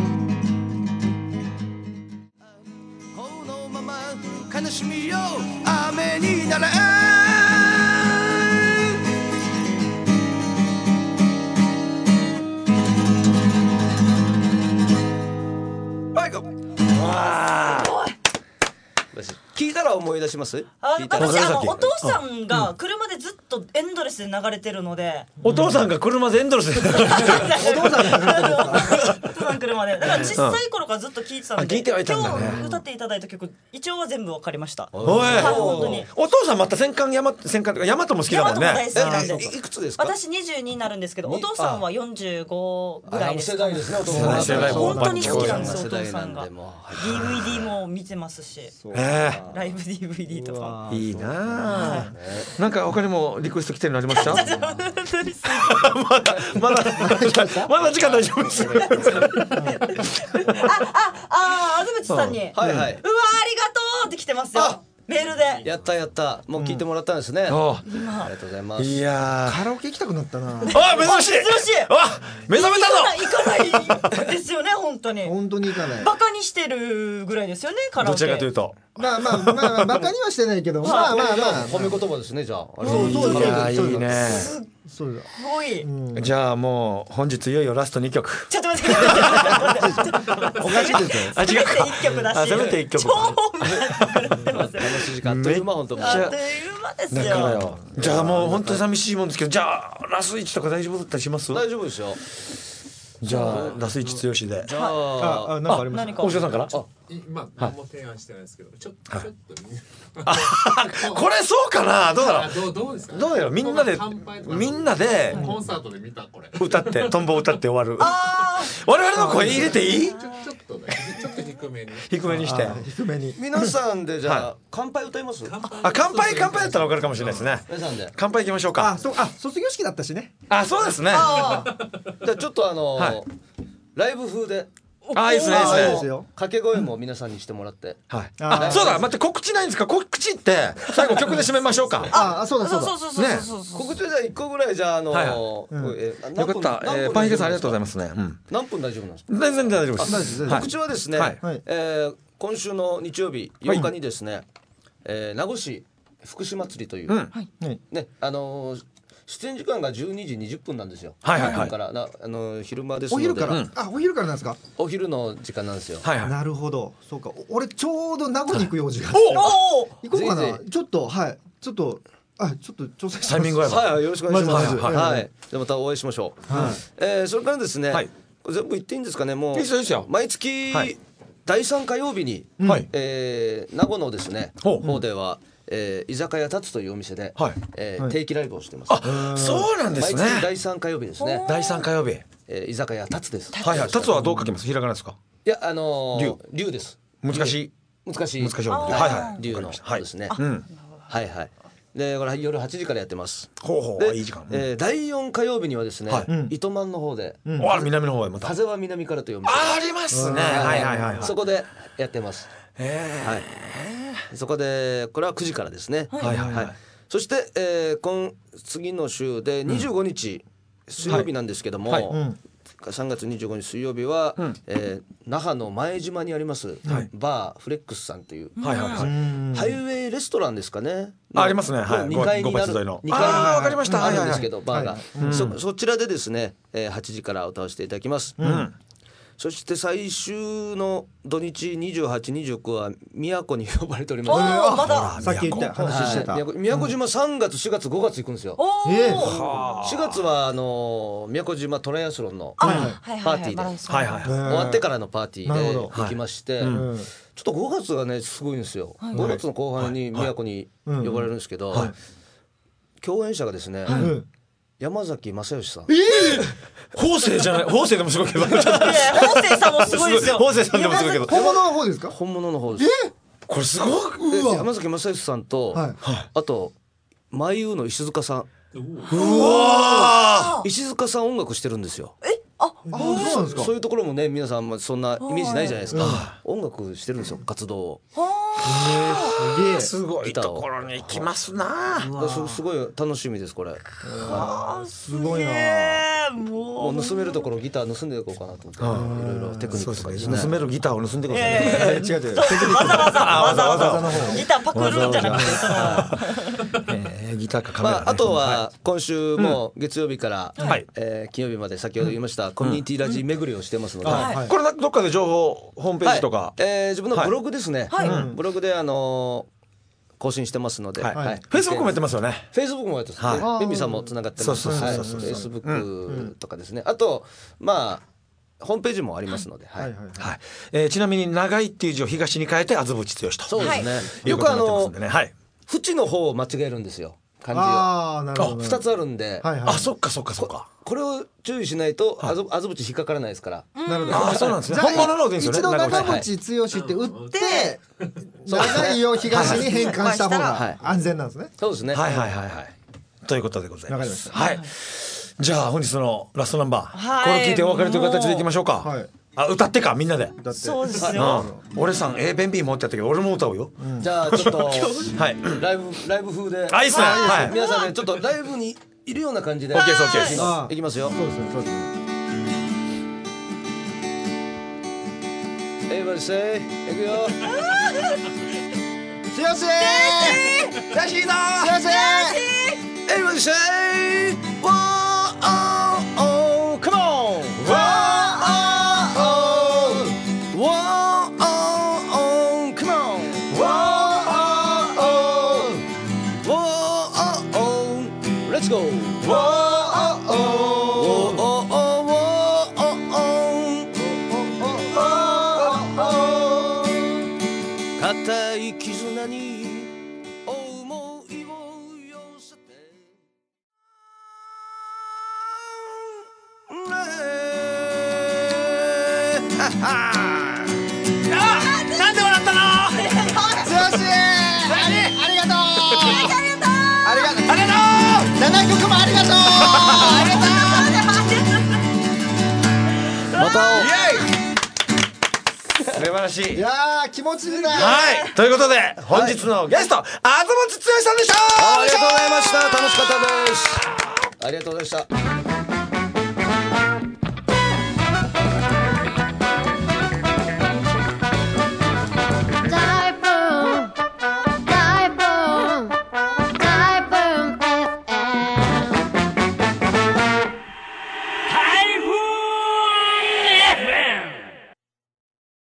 悲しみよ雨になれ聞いたら思い出します。 あ私あのお父さんが車でずっとエンドレスで流れてるので、 お父さんが車でエンドレスで流れてる。 お父さんが流れてる。 さん来るまでだから小さい頃からずっと聴いてたんで、 聞いてはいたんだね。 今日歌っていただいた曲一応は全部わかりました。 おい、 はい、本当に。 お父さんまた戦艦ヤマ戦艦とかヤマトも好きだもんね。 ヤマトも大好きなんで。 いくつですか？ 私にじゅうにになるんですけど、お父さんはよんじゅうごぐらいです。 世代ですね。お父さん世代も本当に好きなんですよ、お世父さんが。 代なんでデもうィーブイディー も見てますし、 えライブ ディーブイディー とか。 いいなあ。なんか他にもリクエスト来てるのありました？まだまだまだ時間大丈夫です。 ああああずぶちさんに、 はいはい。 うわありがとうって来てますよ。メールで。 やったやった。もう聞いてもらったんですね。ありがとうございます。 いやカラオケ行きたくなったな。 あ、珍しい。 珍しい。 あ、目覚めたの。 行かないですよね、本当に。 本当に行かない。 バカにしてるぐらいですよね、カラオケ。 どちらかというと。 まあまあまあまあバカにはしてないけど、まあまあまあ褒め言葉ですね、じゃあ。 そうそうそう。 いやいいね。 そうだ。 すごい。 じゃあもう本日いよいよラストにきょく。 ちょっと待ってください。 おかしいですよ。 あ、違うか。 せめて一曲だし。 せめて一曲。 超みたいになってます。 楽しい時間。あっという間本当に。 あっという間ですよ。 だからよ。じゃあもう本当に寂しいもんですけど、じゃあラスイチとか大丈夫だったりします？ 大丈夫ですよ。 じゃあラスイチ強しで。 じゃあ、 あ、なんかあります。 大城さんから。 まあ何も提案してないですけど、ちょっとちょっとこれそうかな、どうだろう。 どうどうですか。 どうやろ、みんなでみんなでコンサートで見たこれ。 歌ってトンボ歌って終わる。我々の声入れていい？ ちょっとね、ちょっと低めに。 低めにして。 低めに。 皆さんでじゃあ乾杯歌います？ あ、乾杯乾杯だったらわかるかもしれないですね。 皆さんで乾杯いきましょうか。 あ、そう、あ、卒業式だったしね。 あ、そうですね。 じゃあちょっとあのライブ風で。 あ、いいですね、いいですね。 掛け声も皆さんにしてもらって。 はい。そうだ、待って、告知ないんですか？告知って最後曲で締めましょうか。 あ、そうだそうだ。 そうそうそうそうそう。 告知で一個ぐらいじゃああのよかった。パンヒデさんありがとうございますね。 何分大丈夫なんですか？ 全然大丈夫です。 告知はですね、今週の日曜日ようかにですね、名護市福島祭りというね、あの出演時間がじゅうにじにじゅっぷんなんですよ。 はいはいはい。 からなあの昼間ですので。お昼から。あ、お昼からなんですか。 お昼の時間なんですよ。 はいはい。 なるほど。そうか。俺ちょうど名護に行く用事が。 おお。 行こうかな。ちょっとはい。ちょっとあ、ちょっと調整して。 タイミング合えば。 はい、よろしくお願いします。はい。じゃまたお会いしましょう。はい。えそれからですね。全部言っていいんですかね。もう毎月だいさん火曜日にえ名護のですね方では。えー、居酒屋タツというお店で、はいえーはい、定期ライブをしてます。 あ、そうなんですね。 毎月だいさん火曜日ですね。 だいさん火曜日、 えー、居酒屋タツです。 はいはい。タツはどう書きます？ひらがなですか？ いや、あのー、龍龍です。 難しい難しい難しい。はいはい。 龍のですね。はいはい。でこれ夜はちじからやってます。 ほうほう。いい時間。 えー、だいよん火曜日にはですね、糸満の方で、 あ、南の方へまた。 風は南からというお店。 ありますね。はいはいはい。 そこでやってます。はい。そこでこれはくじからですね。はいはいはい。そしてえー、今次の週でにじゅうごにち水曜日なんですけども、さんがつにじゅうごにち水曜日はえ那覇の前島にありますバーフレックスさんというハイウェイレストランですかね。 ありますね。はい。 にかいになる。 にかいにわかりました。 あるんですけどバーがそそちらでですねはちじから歌わせていただきます。そして最終の土日にじゅうはち、にじゅうくは宮古に呼ばれております。 あ、まださっき言った話してた。 宮古島さんがつ、しがつ、ごがつ行くんですよ。しがつはあの宮古島トライアスロンのパーティーで終わってからのパーティーで行きまして、ちょっとごがつがねすごいんですよ。ごがつの後半に宮古に呼ばれるんですけど、共演者がですね。山崎正義さん。 ええ。法政じゃない。法政でもすごいけど。いや法政さんもすごいですよ。 法政さんでもすごいけど。 本物の方ですか？ 本物の方です。 え？これすごい。 山崎正義さんとあとマイユーの石塚さん。 うわ。 石塚さん音楽してるんですよ。 え？あ、 そうなんですか。 そういうところもね皆さんそんなイメージないじゃないですか。音楽してるんですよ活動を。 すごいところに行きますな。 すごい楽しみですこれ。 すごいな。 もう盗めるところギター盗んでいこうかなと思っていろいろテクニックとかですね。 盗めるギターを盗んでください。 違う違う。 わざわざわざわざの方。ギターパクるんじゃなくてそのギターかカメラ。 あとは今週も月曜日から金曜日まで先ほど言いましたコミュニティラジ巡りをしてますので、 これどっかで情報ホームページとか自分のブログですね。ブログであの更新してますので、フェイスブックもやってますよね。 フェイスブックもやってます。ベンビーさんもつながってます。フェイスブックとかですね。あとまあホームページもありますので、はい、 はいえー、ちなみに長いっていう字を東に変えてあずぶち剛と。 そうですね、 はい、 よくあのはい縁の方を間違えるんですよ、漢字あーなるほどはふたつあるんで、 はいはい、 あそっかそっかそっか、 これを注意しないとあずあずぶち引っかからないですから。 なるほど、 あそうなんですね。 じゃあ本物のでいいんですよね。 一度長渕剛って打って長いを東に変換した方が安全なんですね。 そうですね、 はいはいはいはいということでございます。 わかりました。 はい、じゃあ本日のラストナンバー、 はい、 これ聞いてお別れという形でいきましょうか。 はい、 あ歌ってかみんなで。 そうですよ、 うん、俺さんえー、ベンビー持ってやったけど俺も歌うよ、 うん、じゃあちょっとはいライブライブ風で、 あいいっすね、はい、 皆さんねちょっとライブにいるような感じで OK です OK ですいきますよ。 そうですねそうですね。 Everybody say いくよしよしらしいぞしよし Everybody say Whoa oh oh come on Whoa oh oh Whoa oh oh come on Whoa oh oh Whoa oh oh Let's go Whoa oh oh Whoa oh oh固い絆に思いを寄せてなんで笑ったの？ 剛ありがとうありがとうありがとうななきょくもありがとうありがとうまたイエイ素晴らしい。 いやー気持ちいいな。 はいということで本日のゲスト、はい、あずぼち剛さんでした。 ありがとうございました。楽しかったです。ありがとうございました。